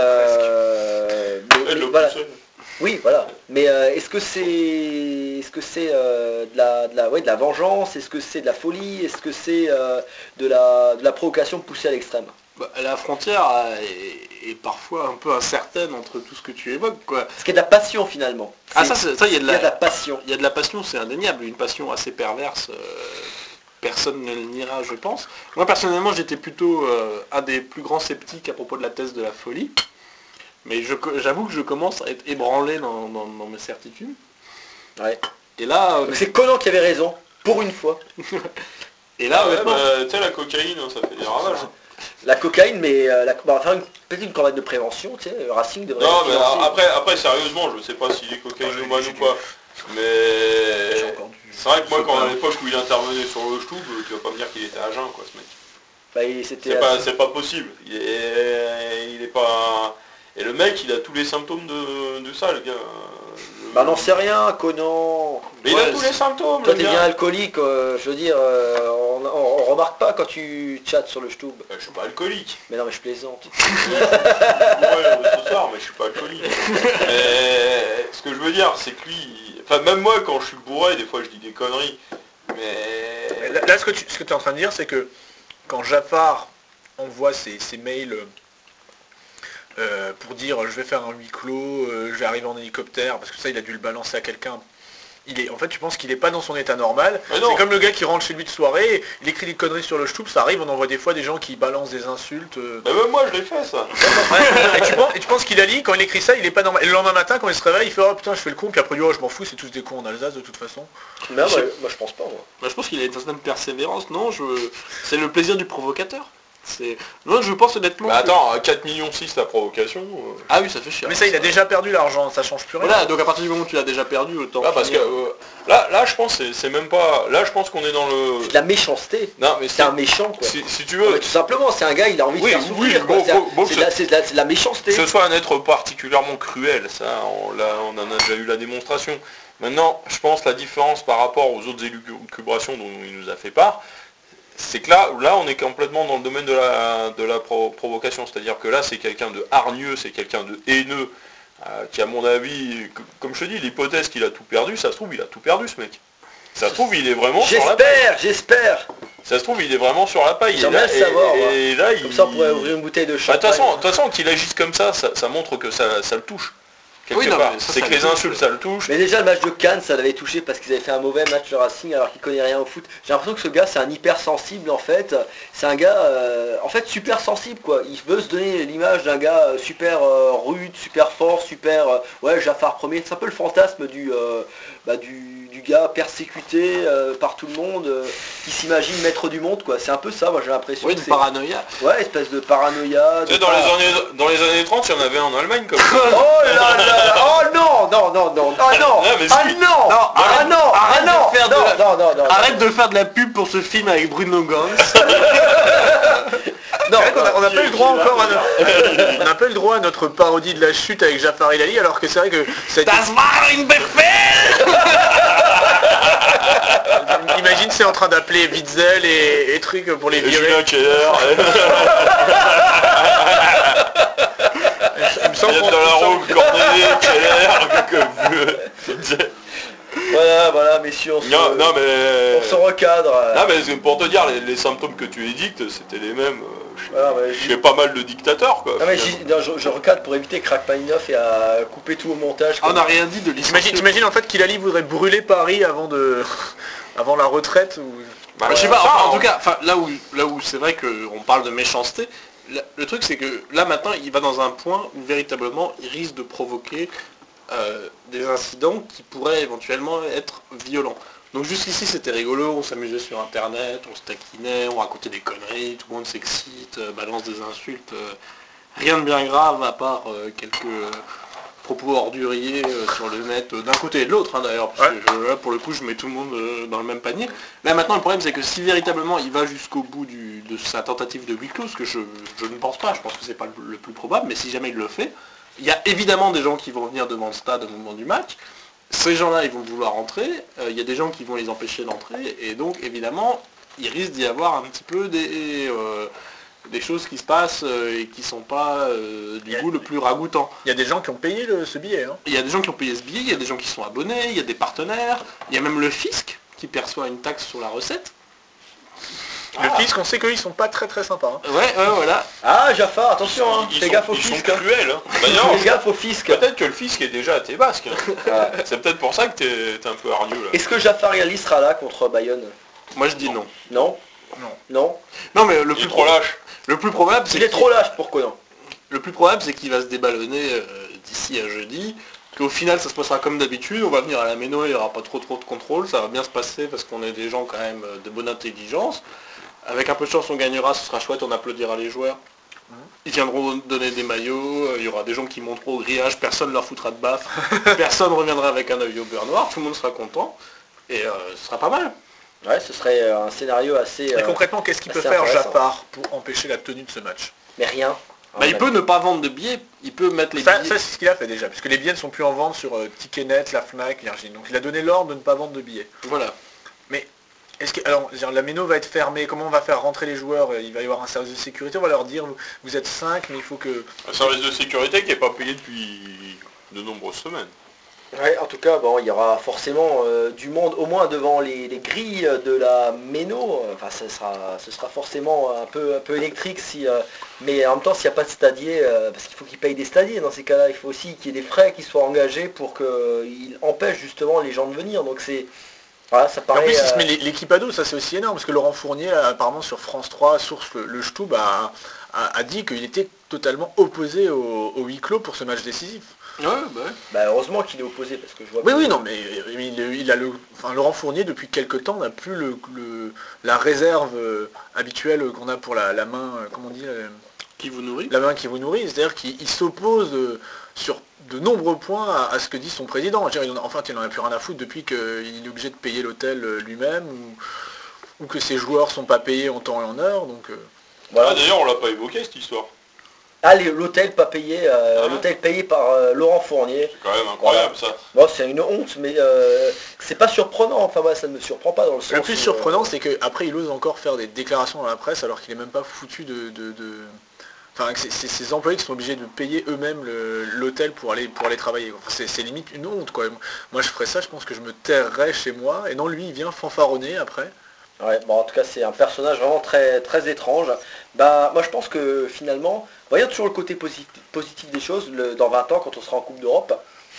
euh, mais- Elle mais le voilà. poussait. Oui, voilà. Mais euh, est-ce que c'est, est-ce que c'est euh, de la, de la, ouais, de la vengeance? Est-ce que c'est de la folie? Est-ce que c'est euh, de la, de la provocation poussée à l'extrême? Bah, la frontière euh, est, est parfois un peu incertaine entre tout ce que tu évoques, quoi. Ce qui est de la passion finalement. Ah, C'est- ça, c'est- ça, il y a de il y a de la la... passion. Il y a de la passion, c'est indéniable, une passion assez perverse, euh, personne ne le niera, je pense. Moi, personnellement, j'étais plutôt euh, un des plus grands sceptiques à propos de la thèse de la folie, mais je co- j'avoue que je commence à être ébranlé dans, dans- dans mes certitudes. Ouais. Et là, euh, Donc c'est Conan qui avait raison, pour une fois. et là, Ah ouais, honnêtement, bah, tu sais, la cocaïne, hein, ça fait des ravages. La cocaïne, mais euh, la, bah, on va faire une, peut-être une campagne de prévention, tu sais, le Racing devrait Non, mais financer. après, après, sérieusement, je sais pas s'il est cocaïnomane ou pas. Mais J'ai encore du- c'est vrai que moi, Je sais quand pas. à l'époque où il intervenait sur le Stub, tu vas pas me dire qu'il était à jeun, quoi, ce mec. Bah, il- c'était C'est pas, assez- c'est pas possible. Il est, il est pas. Et le mec, il a tous les symptômes de, de ça, le gars. Le- Bah n'en sais rien, Conan. Mais il Ouais, a tous c'est- les symptômes, Toi le t'es gars. bien alcoolique, euh, je veux dire, euh, on, on- on remarque pas quand tu chattes sur le Stub. Bah, je suis pas alcoolique. Mais non mais je plaisante. Ouais, ce soir, mais je suis pas alcoolique. Mais ce que je veux dire, c'est que lui, il- enfin même moi quand je suis bourré, des fois je dis des conneries. Mais Là, là, ce que tu ce que es en train de dire, c'est que quand Jafar envoie ses, ses mails euh, pour dire je vais faire un huis clos, euh, je vais arriver en hélicoptère, parce que ça il a dû le balancer à quelqu'un. Il est, en fait, tu penses qu'il n'est pas dans son état normal. Mais non. C'est comme le gars qui rentre chez lui de soirée, il écrit des conneries sur le Stub, ça arrive, on en voit des fois des gens qui balancent des insultes. euh. bah, même moi je l'ai fait ça. Ouais, et, tu penses, et tu penses qu'il a dit, quand il écrit ça, il est pas normal. Et le lendemain matin, quand il se réveille, il fait oh putain je fais le con, puis après il dit oh je m'en fous, c'est tous des cons en Alsace de toute façon. Mais non, Je- moi, moi, je pense pas moi. moi, je pense qu'il a une certaine persévérance, non je... C'est le plaisir du provocateur. C'est... Moi, je pense honnêtement... Bah que- attends, à quatre millions six la provocation. euh. Ah oui, ça fait cher. Mais ça il a déjà perdu l'argent, ça change plus rien. Voilà, donc à partir du moment où tu l'as déjà perdu, autant... Ah parce que finir. euh, là, là je pense c'est c'est même pas. Là je pense qu'on est dans le. C'est de la méchanceté. Non mais C'est c'est un méchant quoi. si, si tu Non, veux, mais tout simplement, c'est un gars, il a envie Oui, de faire oui, souffrir. bon, quoi. C'est- bon, bon, c'est que de la- c'est de la- c'est de la méchanceté. que ce soit un être particulièrement cruel, ça on, l'a- on en a déjà eu la démonstration. Maintenant, je pense la différence par rapport aux autres élucubrations dont il nous a fait part, c'est que là, là on est complètement dans le domaine de la, de la pro- provocation. C'est-à-dire que là c'est quelqu'un de hargneux, c'est quelqu'un de haineux, euh, qui à mon avis, que- comme je te dis, l'hypothèse qu'il a tout perdu, ça se trouve il a tout perdu ce mec. Ça se trouve il est vraiment sur la paille. J'espère, j'espère. Ça se trouve il est vraiment sur la paille. Et J'aimerais là, le savoir, et- moi. et là, Comme il... ça, on pourrait ouvrir une bouteille de Bah, de champagne. toute façon, de toute façon, qu'il agisse comme ça, ça, ça montre que ça, ça le touche. Quelque Oui, non, part. mais ça, C'est ça que le les touche, insultes, ouais. ça le touche. Mais déjà le match de Cannes, ça l'avait touché parce qu'ils avaient fait un mauvais match de Racing alors qu'il connaît rien au foot. J'ai l'impression que ce gars c'est un hypersensible en fait. C'est un gars euh, en fait super sensible quoi. Il veut se donner l'image d'un gars euh, super euh, rude, super fort, super euh, ouais Jafar premier. C'est un peu le fantasme du euh, bah, du, du gars persécuté euh, par tout le monde, euh, qui s'imagine maître du monde quoi. C'est un peu ça, moi j'ai l'impression. Oui, que de c'est- paranoïa. Ouais, espèce de paranoïa. Tu de sais, dans les, par- années, dans les années trente, il y en avait en Allemagne comme ça. Oh là là là. Oh non non non non ah non Non, mais ah si. non ah arrête- non ah arrête de non faire de non, la- non non non Arrête de faire de la pub pour ce film avec Bruno Ganz. C'est vrai qu'on a- on n'a Qui- pas eu le qui droit va encore à notre... on n'a pas eu le droit à notre parodie de la chute avec Jafar Ilali, alors que c'est vrai que cette... Das war ein Befehl. Imagine c'est en train d'appeler Witzel et, et trucs pour les Et virer. Julien Keller, Il me semble Yann qu'on- Dalaro, Cornelet, Keller, que... Voilà, voilà, messieurs, on se, Non, non mais... on se recadre. euh. Non mais c'est pour te dire, les, les symptômes que tu édictes, c'était les mêmes euh, chez, Voilà, mais chez pas mal de dictateurs quoi. Non mais finalement. j'y- non, je, je recadre pour éviter que Rachmaninoff et à couper tout au montage. Ah, on comme- n'a rien dit de T'imagines, licencier. t'imagines en fait qu'Ilali voudrait brûler Paris avant de... avant la retraite ou... Bah, Je sais c'est pas, ça, enfin, en hein. tout cas, enfin, là où, là où c'est vrai qu'on parle de méchanceté, la- le truc c'est que là maintenant il va dans un point où véritablement il risque de provoquer euh, des incidents qui pourraient éventuellement être violents. Donc jusqu'ici c'était rigolo, on s'amusait sur internet, on se taquinait, on racontait des conneries, tout le monde s'excite, euh, balance des insultes, euh, rien de bien grave à part euh, quelques euh, propos orduriers euh, sur le net, euh, d'un côté et de l'autre hein, d'ailleurs, parce que je- là pour le coup je mets tout le monde euh, dans le même panier. Là maintenant le problème c'est que si véritablement il va jusqu'au bout du- de sa tentative de huis clos, ce que je, je ne pense pas, je pense que c'est pas le, le plus probable, mais si jamais il le fait, il y a évidemment des gens qui vont venir devant le stade au moment du match. Ces gens-là, ils vont vouloir entrer, euh, il y a des gens qui vont les empêcher d'entrer, et donc évidemment, il risque d'y avoir un petit peu des, euh, des choses qui se passent euh, et qui sont pas euh, du goût le plus ragoûtant. Il y a des gens qui ont payé le- ce billet. Hein. Il y a des gens qui ont payé ce billet, il y a des gens qui sont abonnés, il y a des partenaires, il y a même le fisc qui perçoit une taxe sur la recette. Le Ah. fisc, on sait qu'ils sont pas très très sympas. hein. Ouais, ouais, voilà. Ah Jafar, attention, hein, Ils fais sont, gaffe au ils sont fisc. hein. cruels. Hein. D'ailleurs, Fais gaffe au fisc. peut-être que le fisc est déjà à tes basques. hein. C'est peut-être pour ça que t'es t'es un peu hargneux là. Est-ce que Jafar Ilali sera là contre Bayonne? Moi je dis non. Non. Non. Non. Non mais le Il plus, est trop lâche. le plus probable c'est Il est qu'il- trop lâche pour que non. Le plus probable, c'est qu'il va se déballonner euh, d'ici à jeudi, qu'au final, ça se passera comme d'habitude, on va venir à la méno, il n'y aura pas trop trop de contrôle, ça va bien se passer parce qu'on est des gens quand même euh, de bonne intelligence. Avec un peu de chance, on gagnera, ce sera chouette, on applaudira les joueurs. Ils viendront donner des maillots, euh, il y aura des gens qui monteront au grillage, personne ne leur foutra de baffe, personne ne reviendra avec un œil au beurre noir, tout le monde sera content, et euh, ce sera pas mal. Ouais, ce serait euh, un scénario assez... Et euh, concrètement, qu'est-ce qu'il peut assez faire intéressant. Jafar pour empêcher la tenue de ce match? Mais rien. Bah, il peut ne pas vendre de billets, il peut mettre les Ça, billets... ça, c'est ce qu'il a fait déjà, puisque les billets ne sont plus en vente sur euh, Ticketnet, la Fnac, Virgin. Donc il a donné l'ordre de ne pas vendre de billets. Voilà. Mais est-ce que alors je veux dire, la méno va être fermée, comment on va faire rentrer les joueurs? Il va y avoir un service de sécurité, on va leur dire vous, vous êtes cinq, mais il faut que... Un service de sécurité qui n'est pas payé depuis de nombreuses semaines. Ouais, en tout cas, bon, il y aura forcément euh, du monde, au moins devant les, les grilles de la méno. Enfin, ce sera, ce sera forcément un peu, un peu électrique, si, euh, mais en même temps, s'il n'y a pas de stadier, euh, parce qu'il faut qu'ils payent des stadiers dans ces cas-là, il faut aussi qu'il y ait des frais qui soient engagés pour qu'ils empêchent justement les gens de venir. Donc c'est... Voilà, ça En paraît... plus, il se euh, met l'é- l'équipe à dos, ça c'est aussi énorme, parce que Laurent Fournier, là, apparemment sur France trois, source le, le Stub, a, a- a dit qu'il était totalement opposé au, au huis clos pour ce match décisif. Ouais, bah ouais. bah, heureusement qu'il est opposé, parce que je vois... Oui, que- oui, non, mais euh, il, il a le, enfin, Laurent Fournier, depuis quelques temps, n'a plus le, le- la réserve euh, habituelle qu'on a pour la, la main, euh, comment on dit, la, Qui vous nourrit. la main qui vous nourrit, c'est-à-dire qu'il il s'oppose euh, sur de nombreux points à, à ce que dit son président. Je veux dire, il en a- enfin, il n'en a plus rien à foutre depuis qu'il est obligé de payer l'hôtel euh, lui-même, ou, ou que ses joueurs sont pas payés en temps et en heure, donc... euh, Voilà. Ah, d'ailleurs, on l'a pas évoqué cette histoire. Ah, les- l'hôtel pas payé, euh, Ah. l'hôtel payé par euh, Laurent Fournier. C'est quand même incroyable ça. Bon, c'est une honte, mais euh, c'est pas surprenant. Enfin, moi, ça ne me surprend pas dans le sens Le plus où, surprenant, euh, c'est qu'après, il ose encore faire des déclarations dans la presse alors qu'il est même pas foutu de... de- de- Enfin, que c'est c'est ses employés qui sont obligés de payer eux-mêmes le- l'hôtel pour aller, pour aller travailler. Enfin, c'est c'est limite une honte, quoi. Moi, je ferais ça, je pense que je me tairrais chez moi. Et non, lui, il vient fanfaronner après. Ouais, bon, en tout cas, c'est un personnage vraiment très, très étrange. Bah, moi, je pense que finalement, voyons toujours le côté positif, positif des choses. Le- dans vingt ans, quand on sera en Coupe d'Europe,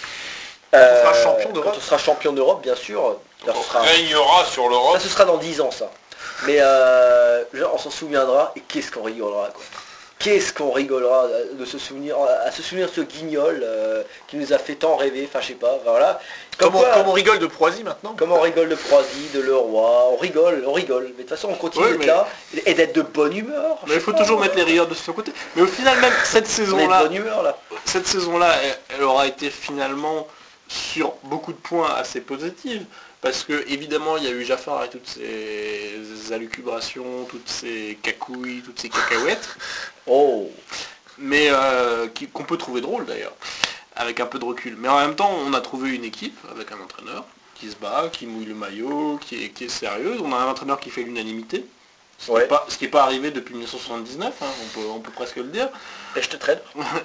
on sera champion d'Europe. Quand on sera champion d'Europe, bien sûr. Ça, On ce sera, régnera sur l'Europe. ça, ce sera dans dix ans, ça. Mais euh, genre, on s'en souviendra, et qu'est-ce qu'on rigolera, quoi. Qu'est-ce qu'on rigolera de se souvenir, à se souvenir de ce guignol euh, qui nous a fait tant rêver, enfin je sais pas, voilà. Comme Comme on, quoi, comme on rigole de Proisy maintenant. comme on rigole de Proisy, de Leroy, on rigole, on rigole. Mais de toute façon on continue Ouais, d'être mais- là et d'être de bonne humeur. Mais il faut toujours mettre les rigueurs de son côté. Mais au final, même cette On est de saison-là, bonne humeur là. cette saison-là, elle, elle aura été finalement sur beaucoup de points assez positive. parce que évidemment il y a eu Jaffar et toutes ses allucubrations, toutes ses cacouilles, toutes ses cacahuètes, Oh, mais euh, qui- qu'on peut trouver drôle d'ailleurs, avec un peu de recul. Mais en même temps, on a trouvé une équipe avec un entraîneur qui se bat, qui mouille le maillot, qui est, qui est sérieuse. On a un entraîneur qui fait l'unanimité, ce qui Ouais. n'est pas, ce qui est pas arrivé depuis mille neuf cent soixante-dix-neuf, hein, on, peut, on peut presque le dire. ben, je te traîne.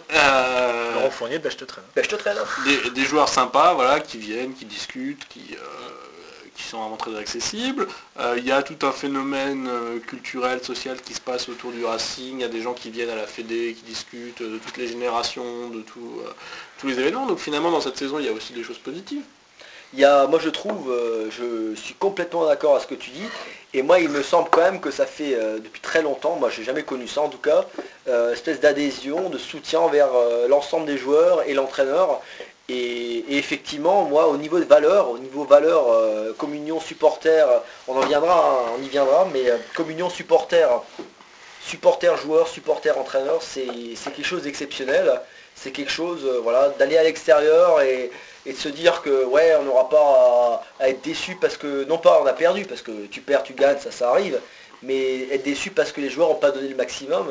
Euh, Laurent Fournier, ben, je te traîne. Ben, je te traîne. hein. des, des joueurs sympas, voilà, qui viennent, qui discutent, qui, euh, qui sont vraiment très accessibles. Euh, Il y a tout un phénomène euh, culturel, social qui se passe autour du Racing. Il y a des gens qui viennent à la Fédé, qui discutent de toutes les générations, de tout, euh, tous les événements. Donc finalement, dans cette saison, il y a aussi des choses positives. Il y a, moi je trouve, euh, je suis complètement d'accord à ce que tu dis, et moi il me semble quand même que ça fait euh, depuis très longtemps, moi j'ai jamais connu ça en tout cas, euh, espèce d'adhésion, de soutien envers euh, l'ensemble des joueurs et l'entraîneur. Et, et effectivement, moi au niveau de valeur, au niveau valeur, euh, communion supporter, on en viendra, hein, on y viendra, mais euh, communion supporter, supporter joueur, supporter entraîneur, c'est c'est quelque chose d'exceptionnel. C'est quelque chose, euh, voilà, d'aller à l'extérieur et, et de se dire que ouais, on n'aura pas à, à être déçu parce que, non pas on a perdu, parce que tu perds, tu gagnes, ça ça arrive, mais être déçu parce que les joueurs n'ont pas donné le maximum,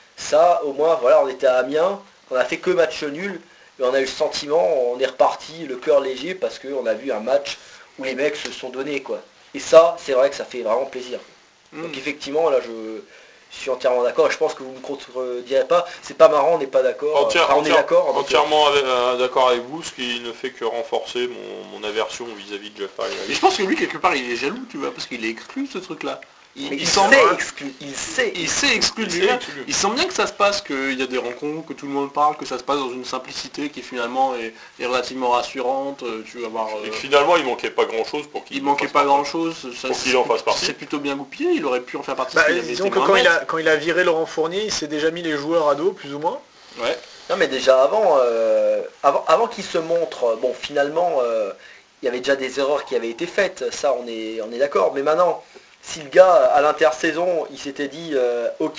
ça au moins, voilà, on était à Amiens, on a fait que match nul, et on a eu le sentiment, on est reparti, le cœur léger, parce qu'on a vu un match où les mecs se sont donnés, quoi. Et ça, c'est vrai que ça fait vraiment plaisir. Mm. Donc effectivement, là, je, je suis entièrement d'accord. Je pense que vous ne me contredirez pas. C'est pas marrant, on n'est pas d'accord. Entière- Enfin, on est entière- d'accord. donc, Entièrement avec- euh, d'accord avec vous, ce qui ne fait que renforcer mon, mon aversion vis-à-vis de Jaffar Et Ilali. je pense que lui, quelque part, il est jaloux, tu vois, parce qu'il est exclu, ce truc-là. Il, mais il il, sent sait bien- exclu- il sait. il sait exclure Il du sait lien. exclure. Il sent bien que ça se passe, qu'il y a des rencontres, que tout le monde parle, que ça se passe dans une simplicité qui finalement est, est relativement rassurante. euh, Tu vas voir. Et euh, que finalement, il manquait pas grand-chose pour qu'il il en manquait fasse pas partie. grand chose. Ça, Pour qu'il en fasse partie. C'est plutôt bien goupillé, il aurait pu en faire partie Bah, s'il avait disons été que moins quand il, bête. a, quand il a viré Laurent Fournier, il s'est déjà mis les joueurs à dos, plus ou moins. Ouais. Non, mais déjà avant, euh, avant, avant qu'il se montre, bon, finalement, euh, il y avait déjà des erreurs qui avaient été faites. Ça, on est, on est d'accord. Mais maintenant, si le gars, à l'intersaison, il s'était dit, euh, ok,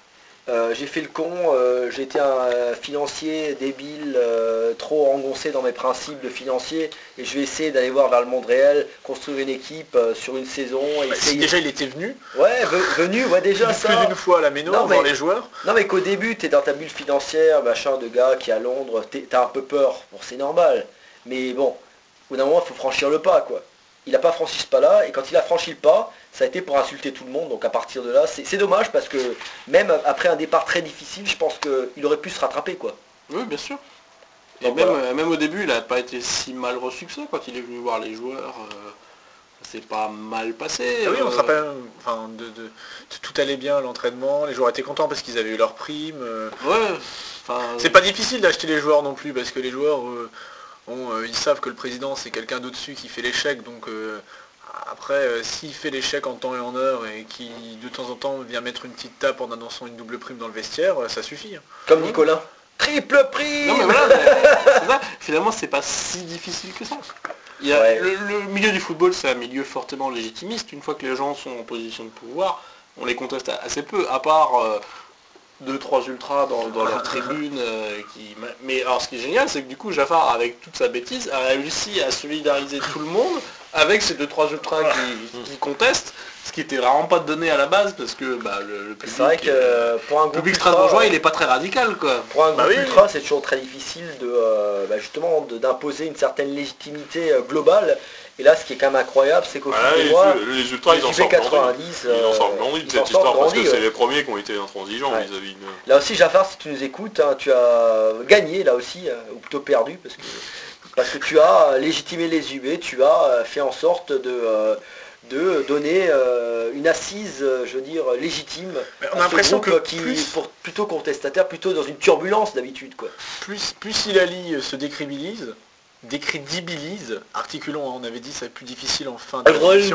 euh, j'ai fait le con, euh, j'ai été un euh, financier débile, euh, trop engoncé dans mes principes de financier, et je vais essayer d'aller voir vers le monde réel, construire une équipe euh, sur une saison, et Bah, si essayer... déjà il était venu, Ouais, ve- venu, ouais, déjà plus ça. d'une fois à la Méno, Non, voir mais- les joueurs. Non, mais qu'au début, t'es dans ta bulle financière, machin, de gars qui est à Londres, t'es- t'as un peu peur, bon, c'est normal. Mais bon, au bout d'un moment, il faut franchir le pas, quoi. Il n'a pas franchi ce pas-là, et quand il a franchi le pas, ça a été pour insulter tout le monde, donc à partir de là, c'est c'est dommage, parce que même après un départ très difficile, je pense qu'il aurait pu se rattraper, quoi. Oui, bien sûr. Et Donc, même, voilà. euh, même au début, il n'a pas été si mal reçu que ça. Quand il est venu voir les joueurs, euh, c'est pas mal passé. Ah oui, on euh, se rappelle, enfin, de, de- de- tout allait bien à l'entraînement, les joueurs étaient contents parce qu'ils avaient eu leur prime. euh. Ouais, enfin... C'est pas difficile d'acheter les joueurs non plus, parce que les joueurs, euh, ont, euh, ils savent que le président c'est quelqu'un d'au-dessus qui fait les chèques, donc euh, après, euh, s'il fait les chèques en temps et en heure et qui de temps en temps vient mettre une petite tape en annonçant une double prime dans le vestiaire, euh, ça suffit. hein. Comme Nicolas. Triple prime. Non mais voilà, mais c'est ça. Finalement c'est pas si difficile que ça. Il y a, Ouais. le, le milieu du football c'est un milieu fortement légitimiste. Une fois que les gens sont en position de pouvoir, on les conteste assez peu, à part euh, deux, trois ultras dans, dans leur tribune. euh, qui... Mais alors ce qui est génial, c'est que du coup Jaffar, avec toute sa bêtise, a réussi à solidariser tout le monde avec ces deux, trois ultras qui, qui contestent, ce qui était vraiment pas donné à la base, parce que bah, le, le public, C'est vrai que euh, euh, pour un le groupe public ultra, strasbourgeois, euh, il est pas très radical quoi. Pour un Bah groupe oui, ultra, c'est toujours très difficile de euh, bah, justement de- d'imposer une certaine légitimité euh, globale. Et là, ce qui est quand même incroyable, c'est qu'au Voilà, fil des les, mois, les ultras, ils en les sortent grandis. quatre-vingt-dix, Ils en sortent euh, grandis de ils cette en sortent histoire, parce grandis, que c'est ouais. les premiers qui ont été intransigeants Ouais. vis-à-vis de... Là aussi, Jaffar, si tu nous écoutes, hein, tu as gagné là aussi, euh, ou plutôt perdu, parce que, parce que tu as légitimé les U B, tu as euh, fait en sorte de, euh, de donner euh, une assise, euh, je veux dire, légitime Mais on à a ce l'impression groupe que qui, plus- pour, plutôt contestataire, plutôt dans une turbulence d'habitude, quoi. Plus, plus Hilali euh, se décrédibilise, décrédibilise, articulons, hein, on avait dit c'est plus difficile en fin d'émission.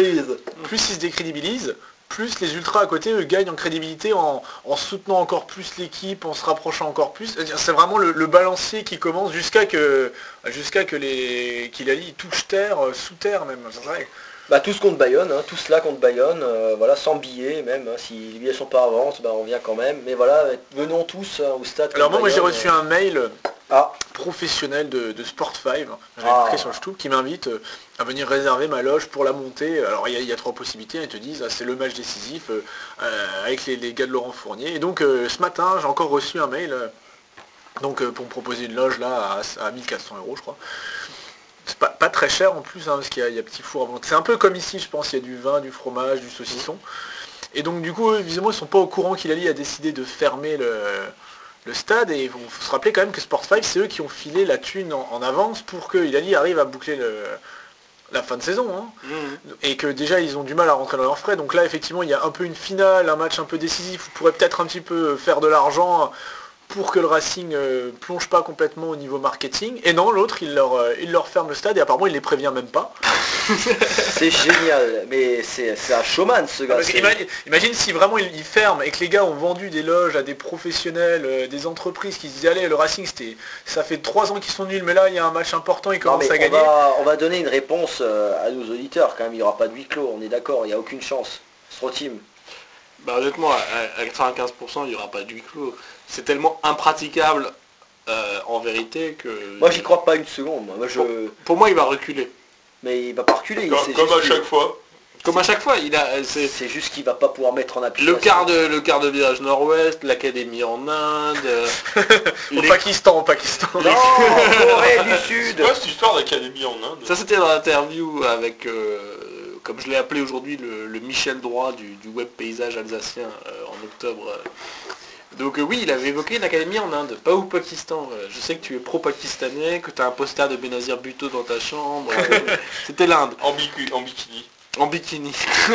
Plus il se décrédibilise, plus les ultras à côté eux gagnent en crédibilité en, en soutenant encore plus l'équipe, en se rapprochant encore plus. C'est-à-dire, c'est vraiment le, le balancier qui commence jusqu'à que jusqu'à que les qu'Hilali touche terre, euh, sous terre même. C'est vrai. Bah tous contre Bayonne, hein, tous là contre Bayonne, euh, voilà, sans billets même, hein, si les billets sont pas à vente, bah on vient quand même. Mais voilà, venons tous hein, au stade. Alors moi, contre moi j'ai Bayonne, reçu euh. un mail Ah, professionnel de, de Sport cinq, j'avais Ah. marqué sur le Stub, qui m'invite euh, à venir réserver ma loge pour la montée. Alors il y, a- il y a trois possibilités, ils te disent ah, c'est le match décisif euh, euh, avec les, les gars de Laurent Fournier. Et donc euh, ce matin j'ai encore reçu un mail euh, donc, euh, pour me proposer une loge là à, à mille quatre cents euros je crois. C'est pas, pas très cher en plus hein, parce qu'il y a, il y a petit four à volonté. C'est un peu comme ici je pense, il y a du vin, du fromage, du saucisson. Et donc du coup eux, visiblement ils sont pas au courant qu'Hilali a décidé de fermer le, le stade et il faut se rappeler quand même que Sport cinq c'est eux qui ont filé la thune en, en avance pour que Hilali arrive à boucler le, la fin de saison hein. Mhm. Et que déjà ils ont du mal à rentrer dans leurs frais. Donc là effectivement il y a un peu une finale, un match un peu décisif, vous pourrez peut-être un petit peu faire de l'argent pour que le Racing euh, plonge pas complètement au niveau marketing. Et non, l'autre il leur, euh, il leur ferme le stade et apparemment il les prévient même pas. c'est génial. Mais c'est c'est un showman ce gars. Parce que c'est- imagine, imagine si vraiment ils, ils ferment et que les gars ont vendu des loges à des professionnels, euh, des entreprises qui se disaient allez le Racing c'était ça fait trois ans qu'ils sont nuls mais là il y a un match important, ils Non commencent mais à on gagner. va, on va donner une réponse euh, à nos auditeurs quand même, il n'y aura pas de huis clos, on est d'accord, il n'y a aucune chance. Stro Team. Bah honnêtement, à, à quatre-vingt-quinze pour cent, il n'y aura pas de huis clos. C'est tellement impraticable euh, en vérité que... Moi j'y crois pas une seconde, moi, moi je. Pour, pour moi, il va reculer. Mais il va pas reculer, Comme, c'est comme juste à qu'il- chaque fois. Comme à chaque fois, il a... C'est C'est juste qu'il va pas pouvoir mettre en application. le quart de, le quart de virage nord-ouest, l'académie en Inde... euh, Au les- Pakistan, au Pakistan. Non, Corée du C'est Sud. quoi cette histoire d'académie en Inde? Ça c'était dans l'interview avec, euh, comme je l'ai appelé aujourd'hui, le, le Michel Droit du, du web paysage alsacien euh, en octobre. Donc euh, oui, il avait évoqué une académie en Inde, pas au Pakistan. Euh, je sais que tu es pro-pakistanais, que tu as un poster de Benazir Bhutto dans ta chambre. euh, C'était l'Inde, En, bicu- en bikini. en bikini.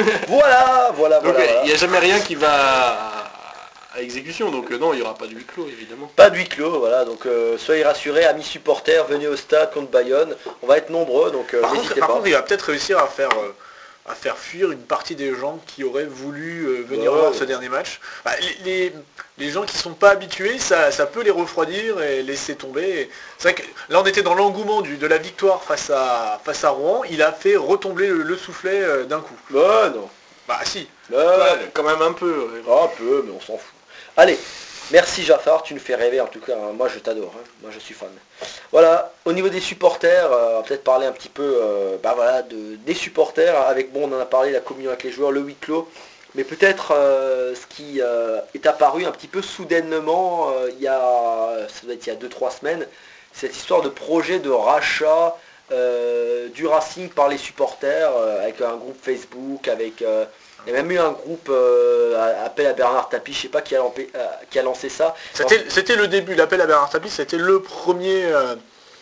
Voilà, voilà, Donc voilà. euh, il voilà. n'y a jamais rien qui va à, à exécution, donc euh, non, il n'y aura pas de huis clos évidemment. Pas de huis clos, voilà, donc euh, soyez rassurés, amis supporters, venez au stade contre Bayonne. On va être nombreux, donc euh, Par, contre, n'hésitez par pas. contre, il va peut-être réussir à faire, euh, à faire fuir une partie des gens qui auraient voulu euh, venir Ouais. voir ce dernier match. Bah, les, les- les gens qui sont pas habitués, ça, ça peut les refroidir et laisser tomber. C'est vrai que là, on était dans l'engouement du- de la victoire face à, face à Rouen. Il a fait retomber le, le soufflet euh, d'un coup. Bah non. Bah si. Bah, Ouais, quand même un peu. ouais. un peu, mais on s'en fout. Allez, merci Jaffar, tu nous fais rêver en tout cas, hein. Moi je t'adore, hein. Moi je suis fan. Voilà, au niveau des supporters, euh, on va peut-être parler un petit peu euh, bah voilà, de, des supporters, avec, bon on en a parlé, la communion avec les joueurs, le huis clos, mais peut-être euh, ce qui euh, est apparu un petit peu soudainement, euh, il y a, ça doit être il y a deux trois semaines, cette histoire de projet de rachat euh, du Racing par les supporters, euh, avec un groupe Facebook, avec... euh, il y a même eu un groupe euh, appel à Bernard Tapie, je sais pas qui a, lampé- euh, qui a lancé ça. C'était c'était le début. L'appel à Bernard Tapie, c'était le premier euh,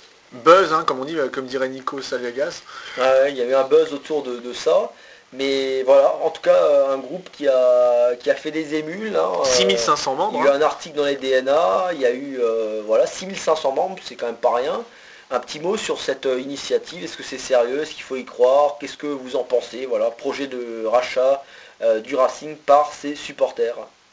buzz, hein, comme on dit, euh, comme dirait Nico Salvegas. Ouais, il y a eu un buzz autour de, de ça. Mais voilà, en tout cas, euh, un groupe qui a, qui a fait des émules. Hein, euh, six mille cinq cents Il membres. y a eu hein. un article dans les D N A, il y a eu euh, voilà, six mille cinq cents membres, c'est quand même pas rien. Un petit mot sur cette euh, initiative, est-ce que c'est sérieux, est-ce qu'il faut y croire, qu'est-ce que vous en pensez, voilà, projet de rachat euh, du Racing par ses supporters.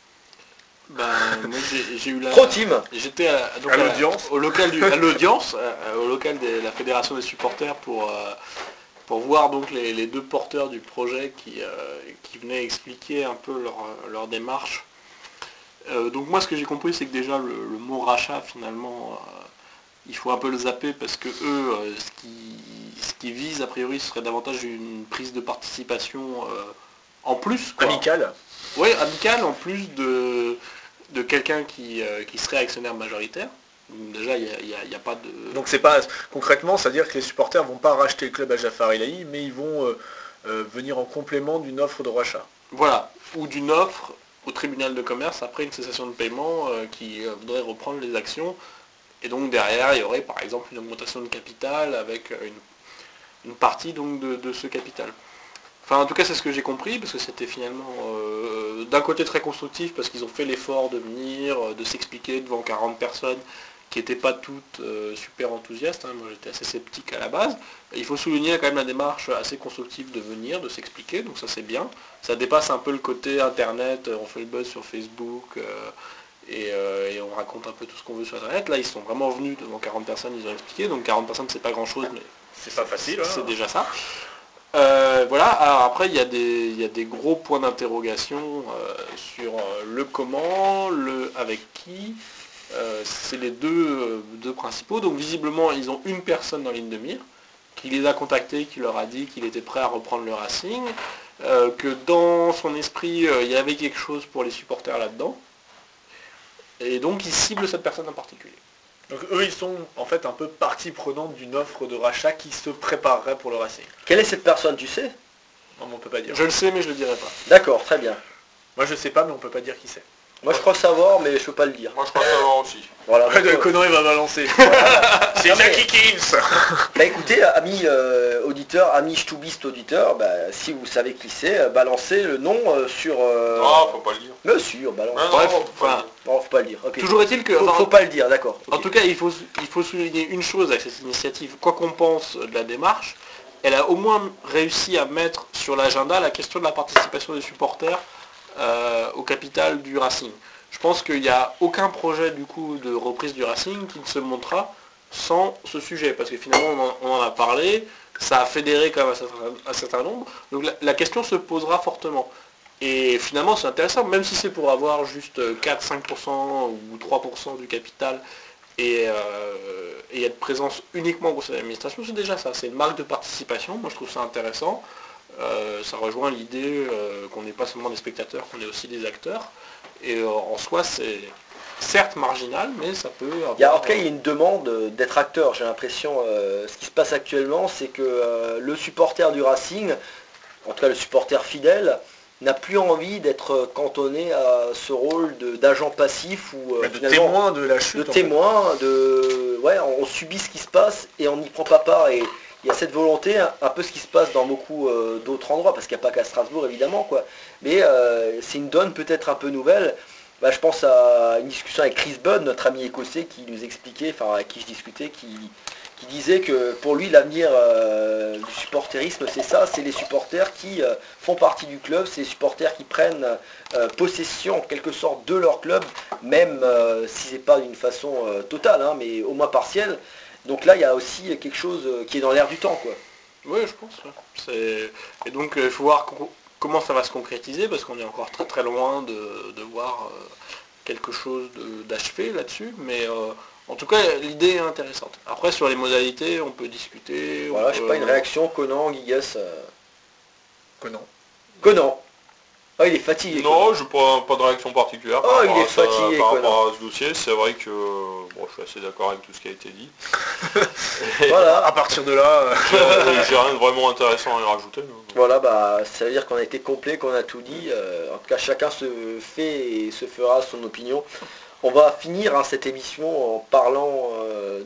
Ben, moi j'ai j'ai eu la... Pro team. J'étais à, donc À à- l'audience. au local du, à l'audience, à- au local de la fédération des supporters pour, euh, pour voir donc les, les deux porteurs du projet qui, euh, qui venaient expliquer un peu leur, leur démarche. Euh, donc moi ce que j'ai compris c'est que déjà le, le mot rachat finalement euh, il faut un peu le zapper parce que eux euh, ce qui ce qui vise a priori ce serait davantage une prise de participation euh, en plus quoi. Amical. Oui, amical en plus de, de quelqu'un qui, euh, qui serait actionnaire majoritaire. Donc déjà, il n'y a, il y a- il y a pas de... Donc c'est pas concrètement, c'est-à-dire que les supporters vont pas racheter le club à Jafar Elahi, mais ils vont euh, euh, venir en complément d'une offre de rachat. Voilà. Ou d'une offre au tribunal de commerce après une cessation de paiement euh, qui euh, voudrait reprendre les actions. Et donc derrière, il y aurait par exemple une augmentation de capital avec euh, une, une partie donc de, de ce capital. Enfin, en tout cas, c'est ce que j'ai compris, parce que c'était finalement euh, d'un côté très constructif, parce qu'ils ont fait l'effort de venir, euh, de s'expliquer devant quarante personnes qui n'étaient pas toutes euh, super enthousiastes. hein. Moi, j'étais assez sceptique à la base. Et il faut souligner quand même la démarche assez constructive de venir, de s'expliquer, donc ça c'est bien. Ça dépasse un peu le côté Internet, euh, on fait le buzz sur Facebook, euh, et, euh, et on raconte un peu tout ce qu'on veut sur Internet. Là, ils sont vraiment venus devant quarante personnes, ils ont expliqué, donc quarante personnes, c'est pas grand-chose, mais C'est pas facile. hein. c'est déjà ça. Euh, voilà, alors après il y, a des- il y a des gros points d'interrogation euh, sur euh, le comment, le avec qui, Euh, c'est les deux, euh, deux principaux. Donc visiblement, ils ont une personne dans ligne de mire qui les a contactés, qui leur a dit qu'il était prêt à reprendre le Racing, euh, que dans son esprit, euh, il y avait quelque chose pour les supporters là-dedans. Et donc, ils ciblent cette personne en particulier. Donc eux, ils sont en fait un peu partie prenante d'une offre de rachat qui se préparerait pour le Racing. Quelle est cette personne, tu sais? Non, mais on peut pas dire. Je le sais, mais je le dirai pas. D'accord, très bien. Moi, je sais pas, mais on peut pas dire qui c'est. Moi je crois savoir, mais je peux pas le dire. Moi je crois savoir aussi. Voilà. Ouais, donc, de Conan, il va balancer. C'est Non, mais- Jackie Kings. Bah écoutez, amis euh, auditeurs, amis ch'toubistes auditeurs, bah, si vous savez qui c'est, euh, balancez le nom euh, sur... Euh... Non, faut pas le dire. Monsieur, balance. Ouais, non, Bref, faut pas le enfin, dire. Non, faut pas le dire. ok. toujours est-il que... Faut, enfin, faut pas le dire, d'accord. En ok. tout cas, il faut, il faut souligner une chose avec cette initiative. Quoi qu'on pense de la démarche, elle a au moins réussi à mettre sur l'agenda la question de la participation des supporters euh, au capital du Racing. Je pense qu'il n'y a aucun projet du coup de reprise du Racing qui ne se montera sans ce sujet, parce que finalement on en, on en a parlé, ça a fédéré quand même un certain, un certain nombre, donc la, la question se posera fortement. Et finalement c'est intéressant, même si c'est pour avoir juste quatre à cinq pour cent ou trois pour cent du capital et, euh, et être présent uniquement au conseil d'administration, c'est déjà ça, c'est une marque de participation, moi je trouve ça intéressant. Euh, ça rejoint l'idée euh, qu'on n'est pas seulement des spectateurs, qu'on est aussi des acteurs. Et euh, en soi, c'est certes marginal, mais ça peut avoir... Il y a, en tout cas, il y a une demande euh, d'être acteur. J'ai l'impression, euh, ce qui se passe actuellement, c'est que euh, le supporter du Racing, en tout cas le supporter fidèle, n'a plus envie d'être cantonné à ce rôle de- d'agent passif ou Bah, euh, de finalement, témoin de la chute. de en fait. témoin, de ouais, on subit ce qui se passe et on n'y prend pas part. Et il y a cette volonté, un, un peu ce qui se passe dans beaucoup euh, d'autres endroits, parce qu'il n'y a pas qu'à Strasbourg évidemment, quoi. Mais euh, c'est une donne peut-être un peu nouvelle. Bah, je pense à une discussion avec Chris Budd, notre ami écossais, qui nous expliquait, enfin avec qui je discutais, qui, qui disait que pour lui l'avenir euh, du supporterisme c'est ça, c'est les supporters qui euh, font partie du club, c'est les supporters qui prennent euh, possession en quelque sorte de leur club, même euh, si c'est pas d'une façon euh, totale, hein, mais au moins partielle. Donc là il y a aussi quelque chose euh, qui est dans l'air du temps, quoi. Oui, je pense. Ouais. C'est- Et donc, il faut voir co- comment ça va se concrétiser, parce qu'on est encore très très loin de, de voir euh, quelque chose de- d'achevé là-dessus. Mais euh, en tout cas, l'idée est intéressante. Après, sur les modalités, on peut discuter. Voilà, on je sais peut- pas, une réaction, Conan, Gigas. euh, Conan. Conan. Ah, il est fatigué. Non, je n'ai pas, pas de réaction particulière par Oh, rapport il est à ça, fatigué, par quoi, rapport à ce dossier. C'est vrai que bon, je suis assez d'accord avec tout ce qui a été dit. Voilà. À partir de là, euh, J'ai j'ai rien de vraiment intéressant à y rajouter. hein. Voilà, bah, ça veut dire qu'on a été complet, qu'on a tout dit. Euh, en tout cas, chacun se fait et se fera son opinion. On va finir hein, cette émission en parlant euh,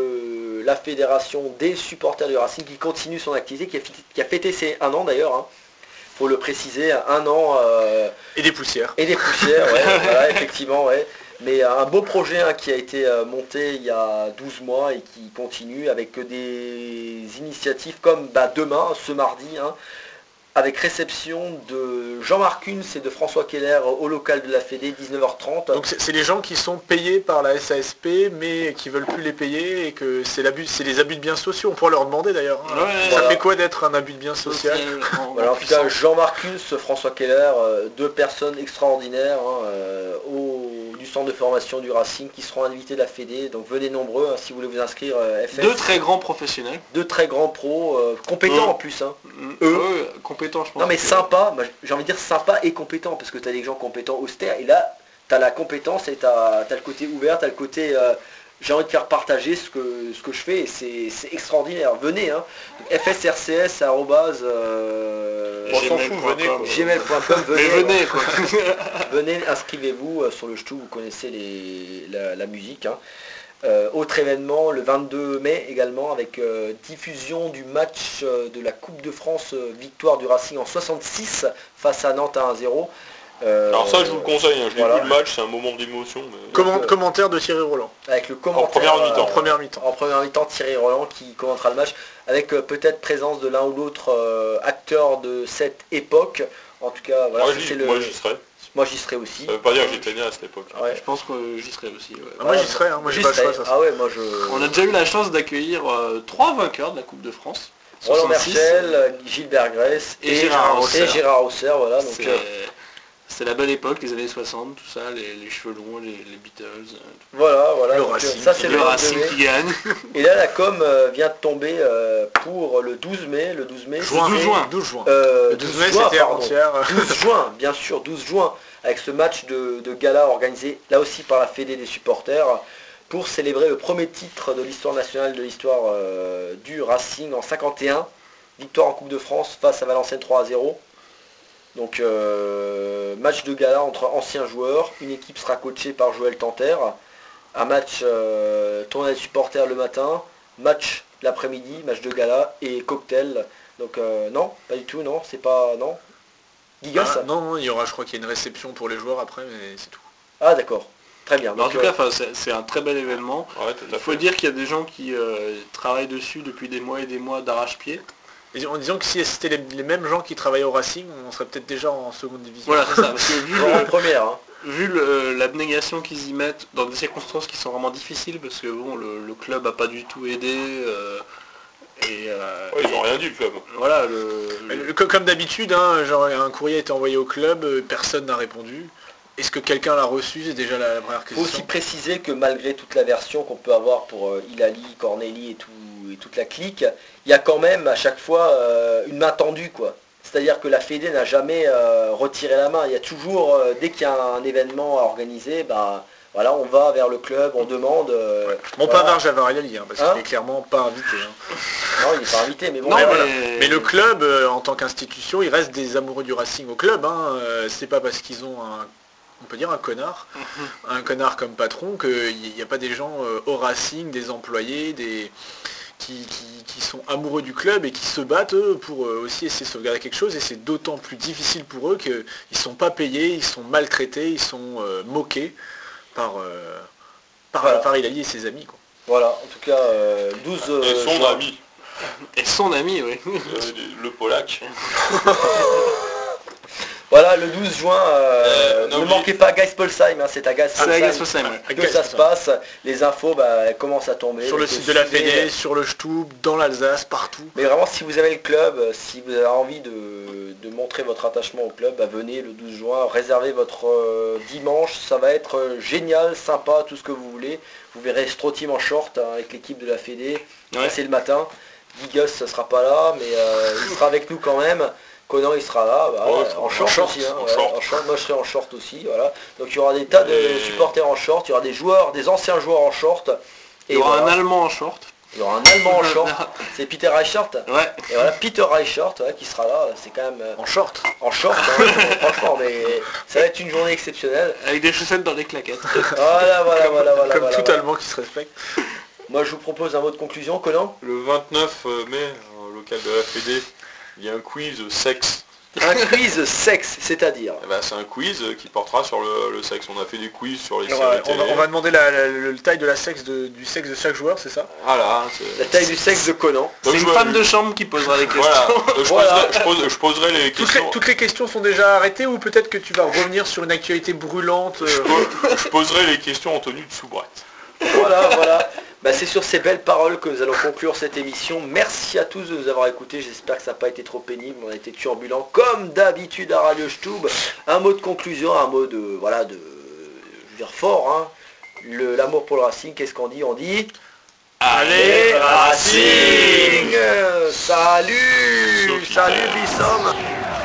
de la fédération des supporters du Racing qui continue son activité, qui a, fêté- qui a fêté ses un an d'ailleurs. Hein. Faut le préciser, un an euh, et des poussières. et des poussières, ouais, voilà, effectivement, ouais. Mais un beau projet hein, qui a été euh, monté il y a douze mois et qui continue avec des initiatives comme bah, demain, ce mardi, hein, avec réception de Jean-Marc Kunz et de François Keller au local de la Fédé, dix-neuf heures trente. Donc c'est c'est les gens qui sont payés par la S A S P mais qui veulent plus les payer et que c'est l'abus, c'est les abus de biens sociaux. On pourrait leur demander d'ailleurs. hein. Ouais, Ça voilà. fait quoi d'être un abus de biens social social, en- Voilà, en tout cas, puissance. Jean-Marc Kunz, François Keller, euh, deux personnes extraordinaires hein, euh, au, du centre de formation du Racing qui seront invités de la Fédé. Donc venez nombreux hein, si vous voulez vous inscrire. euh, F S. Deux très grands professionnels. Deux très grands pros, euh, compétents Eux. en plus. Hein. Eux, Eux. compétents, je pense. Non mais que- sympa, moi, j'ai envie de dire sympa et compétent, parce que tu as des gens compétents austères, et là, tu as la compétence et tu as, le côté ouvert, tu as le côté euh, j'ai envie de faire partager ce que, ce que je fais, et c'est c'est extraordinaire. Venez, hein. F S R C S arobase, euh, On s'en gmail fout, point venez, com. quoi. gmail point com, venez, Mais venez, quoi. venez, inscrivez-vous euh, sur le Ch'tou, vous connaissez les, la, la musique. Hein. Euh, autre événement, le vingt-deux mai également, avec euh, diffusion du match euh, de la Coupe de France, euh, victoire du Racing en soixante-six face à Nantes à un zéro. Euh, Alors ça, je vous le conseille. hein. Je l'ai voilà. vu le match, c'est un moment d'émotion. mais- Comment- euh, Commentaire de Thierry Roland. Avec le commentaire, première mi-temps. En première mi-temps. en première mi-temps, Thierry Roland qui commentera le match, avec euh, peut-être présence de l'un ou l'autre euh, acteur de cette époque. En tout cas, voilà, Moi, ça, j'y c'est le... moi, j'y serai. moi j'y serai aussi. Ça veut pas dire que j'étais né à cette époque. Ouais. Je pense que j'y serai aussi. ouais. Ah, moi j'y serai, hein. moi j'ai J'y pas le choix. serai. Ça, Ah ouais, moi je... On a déjà eu la chance d'accueillir euh, trois vainqueurs de la Coupe de France. Roland soixante-six. Merchel, Gilbert Grèce Et Gérard Hausser. et Gérard Hausser, voilà. Donc, C'est- euh, C'est la belle époque, les années soixante, tout ça, les, les cheveux longs, les, les Beatles. euh, Voilà, voilà. Le donc, euh, Racing. ça c'est le le Racing vingt-deux mai. qui gagne. Et là la com euh, vient de tomber euh, pour le douze mai. Le douze mai. Juin, c'est- juin. douze juin. Euh, Le douze douze mai, juin, c'était pardon. avant-hier. douze juin, bien sûr, douze juin, avec ce match de, de gala organisé là aussi par la Fédé des supporters pour célébrer le premier titre de l'histoire nationale de l'histoire euh, du Racing en cinquante et un. Victoire en Coupe de France face à Valenciennes trois à zéro. Donc euh, match de gala entre anciens joueurs. Une équipe sera coachée par Joël Tanter. Un match euh, tournoi des supporters le matin. Match l'après-midi, match de gala et cocktail. Donc euh, non, pas du tout, non, c'est pas... Non. Gigas Ah, non, non, il y aura, je crois qu'il y a une réception pour les joueurs après, mais c'est tout. Ah d'accord, très bien. Mais en Donc, tout euh, cas, enfin, c'est c'est un très bel événement. Ouais, tout à Il faut fait. dire qu'il y a des gens qui euh, travaillent dessus depuis des mois et des mois d'arrache-pied. Et en disant que si c'était les, les mêmes gens qui travaillaient au Racing, on serait peut-être déjà en seconde division. Voilà, c'est ça. Parce que vu, genre en le- première, hein. vu le- l'abnégation qu'ils y mettent dans des circonstances qui sont vraiment difficiles, parce que bon, le, le club a pas du tout aidé. euh, et, euh, Ouais, ils ont et- rien dit, le club. Voilà, le, Mais le- le- co- Comme d'habitude, hein, genre un courrier a été envoyé au club, euh, personne n'a répondu. Est-ce que quelqu'un l'a reçu? C'est déjà la, la première Il faut aussi question. préciser que malgré toute la version qu'on peut avoir pour euh, Hilali, Corneli et, tout, et toute la clique, il y a quand même à chaque fois euh, une main tendue, quoi. C'est-à-dire que la Fédé n'a jamais euh, retiré la main. Il y a toujours, euh, dès qu'il y a un événement à organiser, bah, voilà, on va vers le club, on demande... euh, Bon, voilà. pas vers Javard Hilali, hein, parce Hein qu'il est clairement pas invité. hein. Non, il n'est pas invité, mais bon. Non, Mais, voilà. voilà. Mais le club, euh, en tant qu'institution, il reste des amoureux du Racing au club. Hein. Euh, c'est pas parce qu'ils ont un, on peut dire un connard, un connard comme patron, qu'il n'y a pas des gens euh, au Racing, des employés, des qui, qui- qui sont amoureux du club et qui se battent eux, pour euh, aussi essayer de sauvegarder quelque chose. Et c'est d'autant plus difficile pour eux qu'ils ne sont pas payés, ils sont maltraités, ils sont euh, moqués par, euh, par, Voilà. par Hilali et ses amis. Quoi. Voilà, en tout cas, euh, douze... Et euh, son juin. ami, et son ami, oui. euh, le Polac. Voilà, le douze juin, euh, Euh, non, ne mais- manquez pas Geispolsheim, hein, c'est à C'est à Geispolsheim Gaspolsheim, ouais. que ça se passe. Les infos bah, elles commencent à tomber. Sur le Donc, site de la suivez. Fédé, sur le Stub, dans l'Alsace, partout. Mais vraiment, si vous avez le club, euh, si vous avez envie de, de montrer votre attachement au club, bah, venez le douze juin, réservez votre euh, dimanche, ça va être euh, génial, sympa, tout ce que vous voulez. Vous verrez Strotim en short hein, avec l'équipe de la Fédé, Ouais. Ça, c'est le matin. Gigas ne sera pas là, mais euh, il sera avec nous quand même. Conan il sera là, bah, Ouais, en en short, short, aussi, hein, en ouais, short. en short. Moi je serai en short aussi, voilà. Donc il y aura des tas de Et- supporters en short, il y aura des joueurs, des anciens joueurs en short. Il y aura voilà. un Allemand en short. Il y aura un Allemand en short, c'est Peter Reichert. Ouais. Et voilà, Peter Reichert ouais, qui sera là, c'est quand même euh, En short. en short, hein, franchement, mais ça va être une journée exceptionnelle. Avec des chaussettes dans les claquettes. Voilà, voilà, voilà, voilà. Comme voilà, tout voilà. Allemand qui se respecte. Moi je vous propose un mot de conclusion, Conan. Le vingt-neuf mai, au local de la Fédé, il y a un quiz sexe. Un quiz sexe, c'est-à-dire. Eh ben, c'est un quiz qui portera sur le, le sexe. On a fait des quiz sur les On séries va, on télé. va- on va demander la, la- le taille de la sexe de- du sexe de chaque joueur, c'est ça? Voilà. c'est- La taille du sexe de Conan. Donc, C'est je une vois- femme de chambre qui posera les questions. Voilà. Euh, Je, Voilà. Poserai, je, pose- je poserai les toutes questions. les, toutes les questions sont déjà arrêtées ou peut-être que tu vas revenir sur une actualité brûlante euh, Je, po- je poserai les questions en tenue de soubrette. Voilà, voilà. Bah, c'est sur ces belles paroles que nous allons conclure cette émission. Merci à tous de nous avoir écoutés. J'espère que ça n'a pas été trop pénible. On a été turbulent comme d'habitude à Radio Stub. Un mot de conclusion, un mot de voilà de je veux dire fort. Hein. Le- L'amour pour le Racing, qu'est-ce qu'on dit? On dit Allez, Racing. Salut, Sophie. salut Bissom.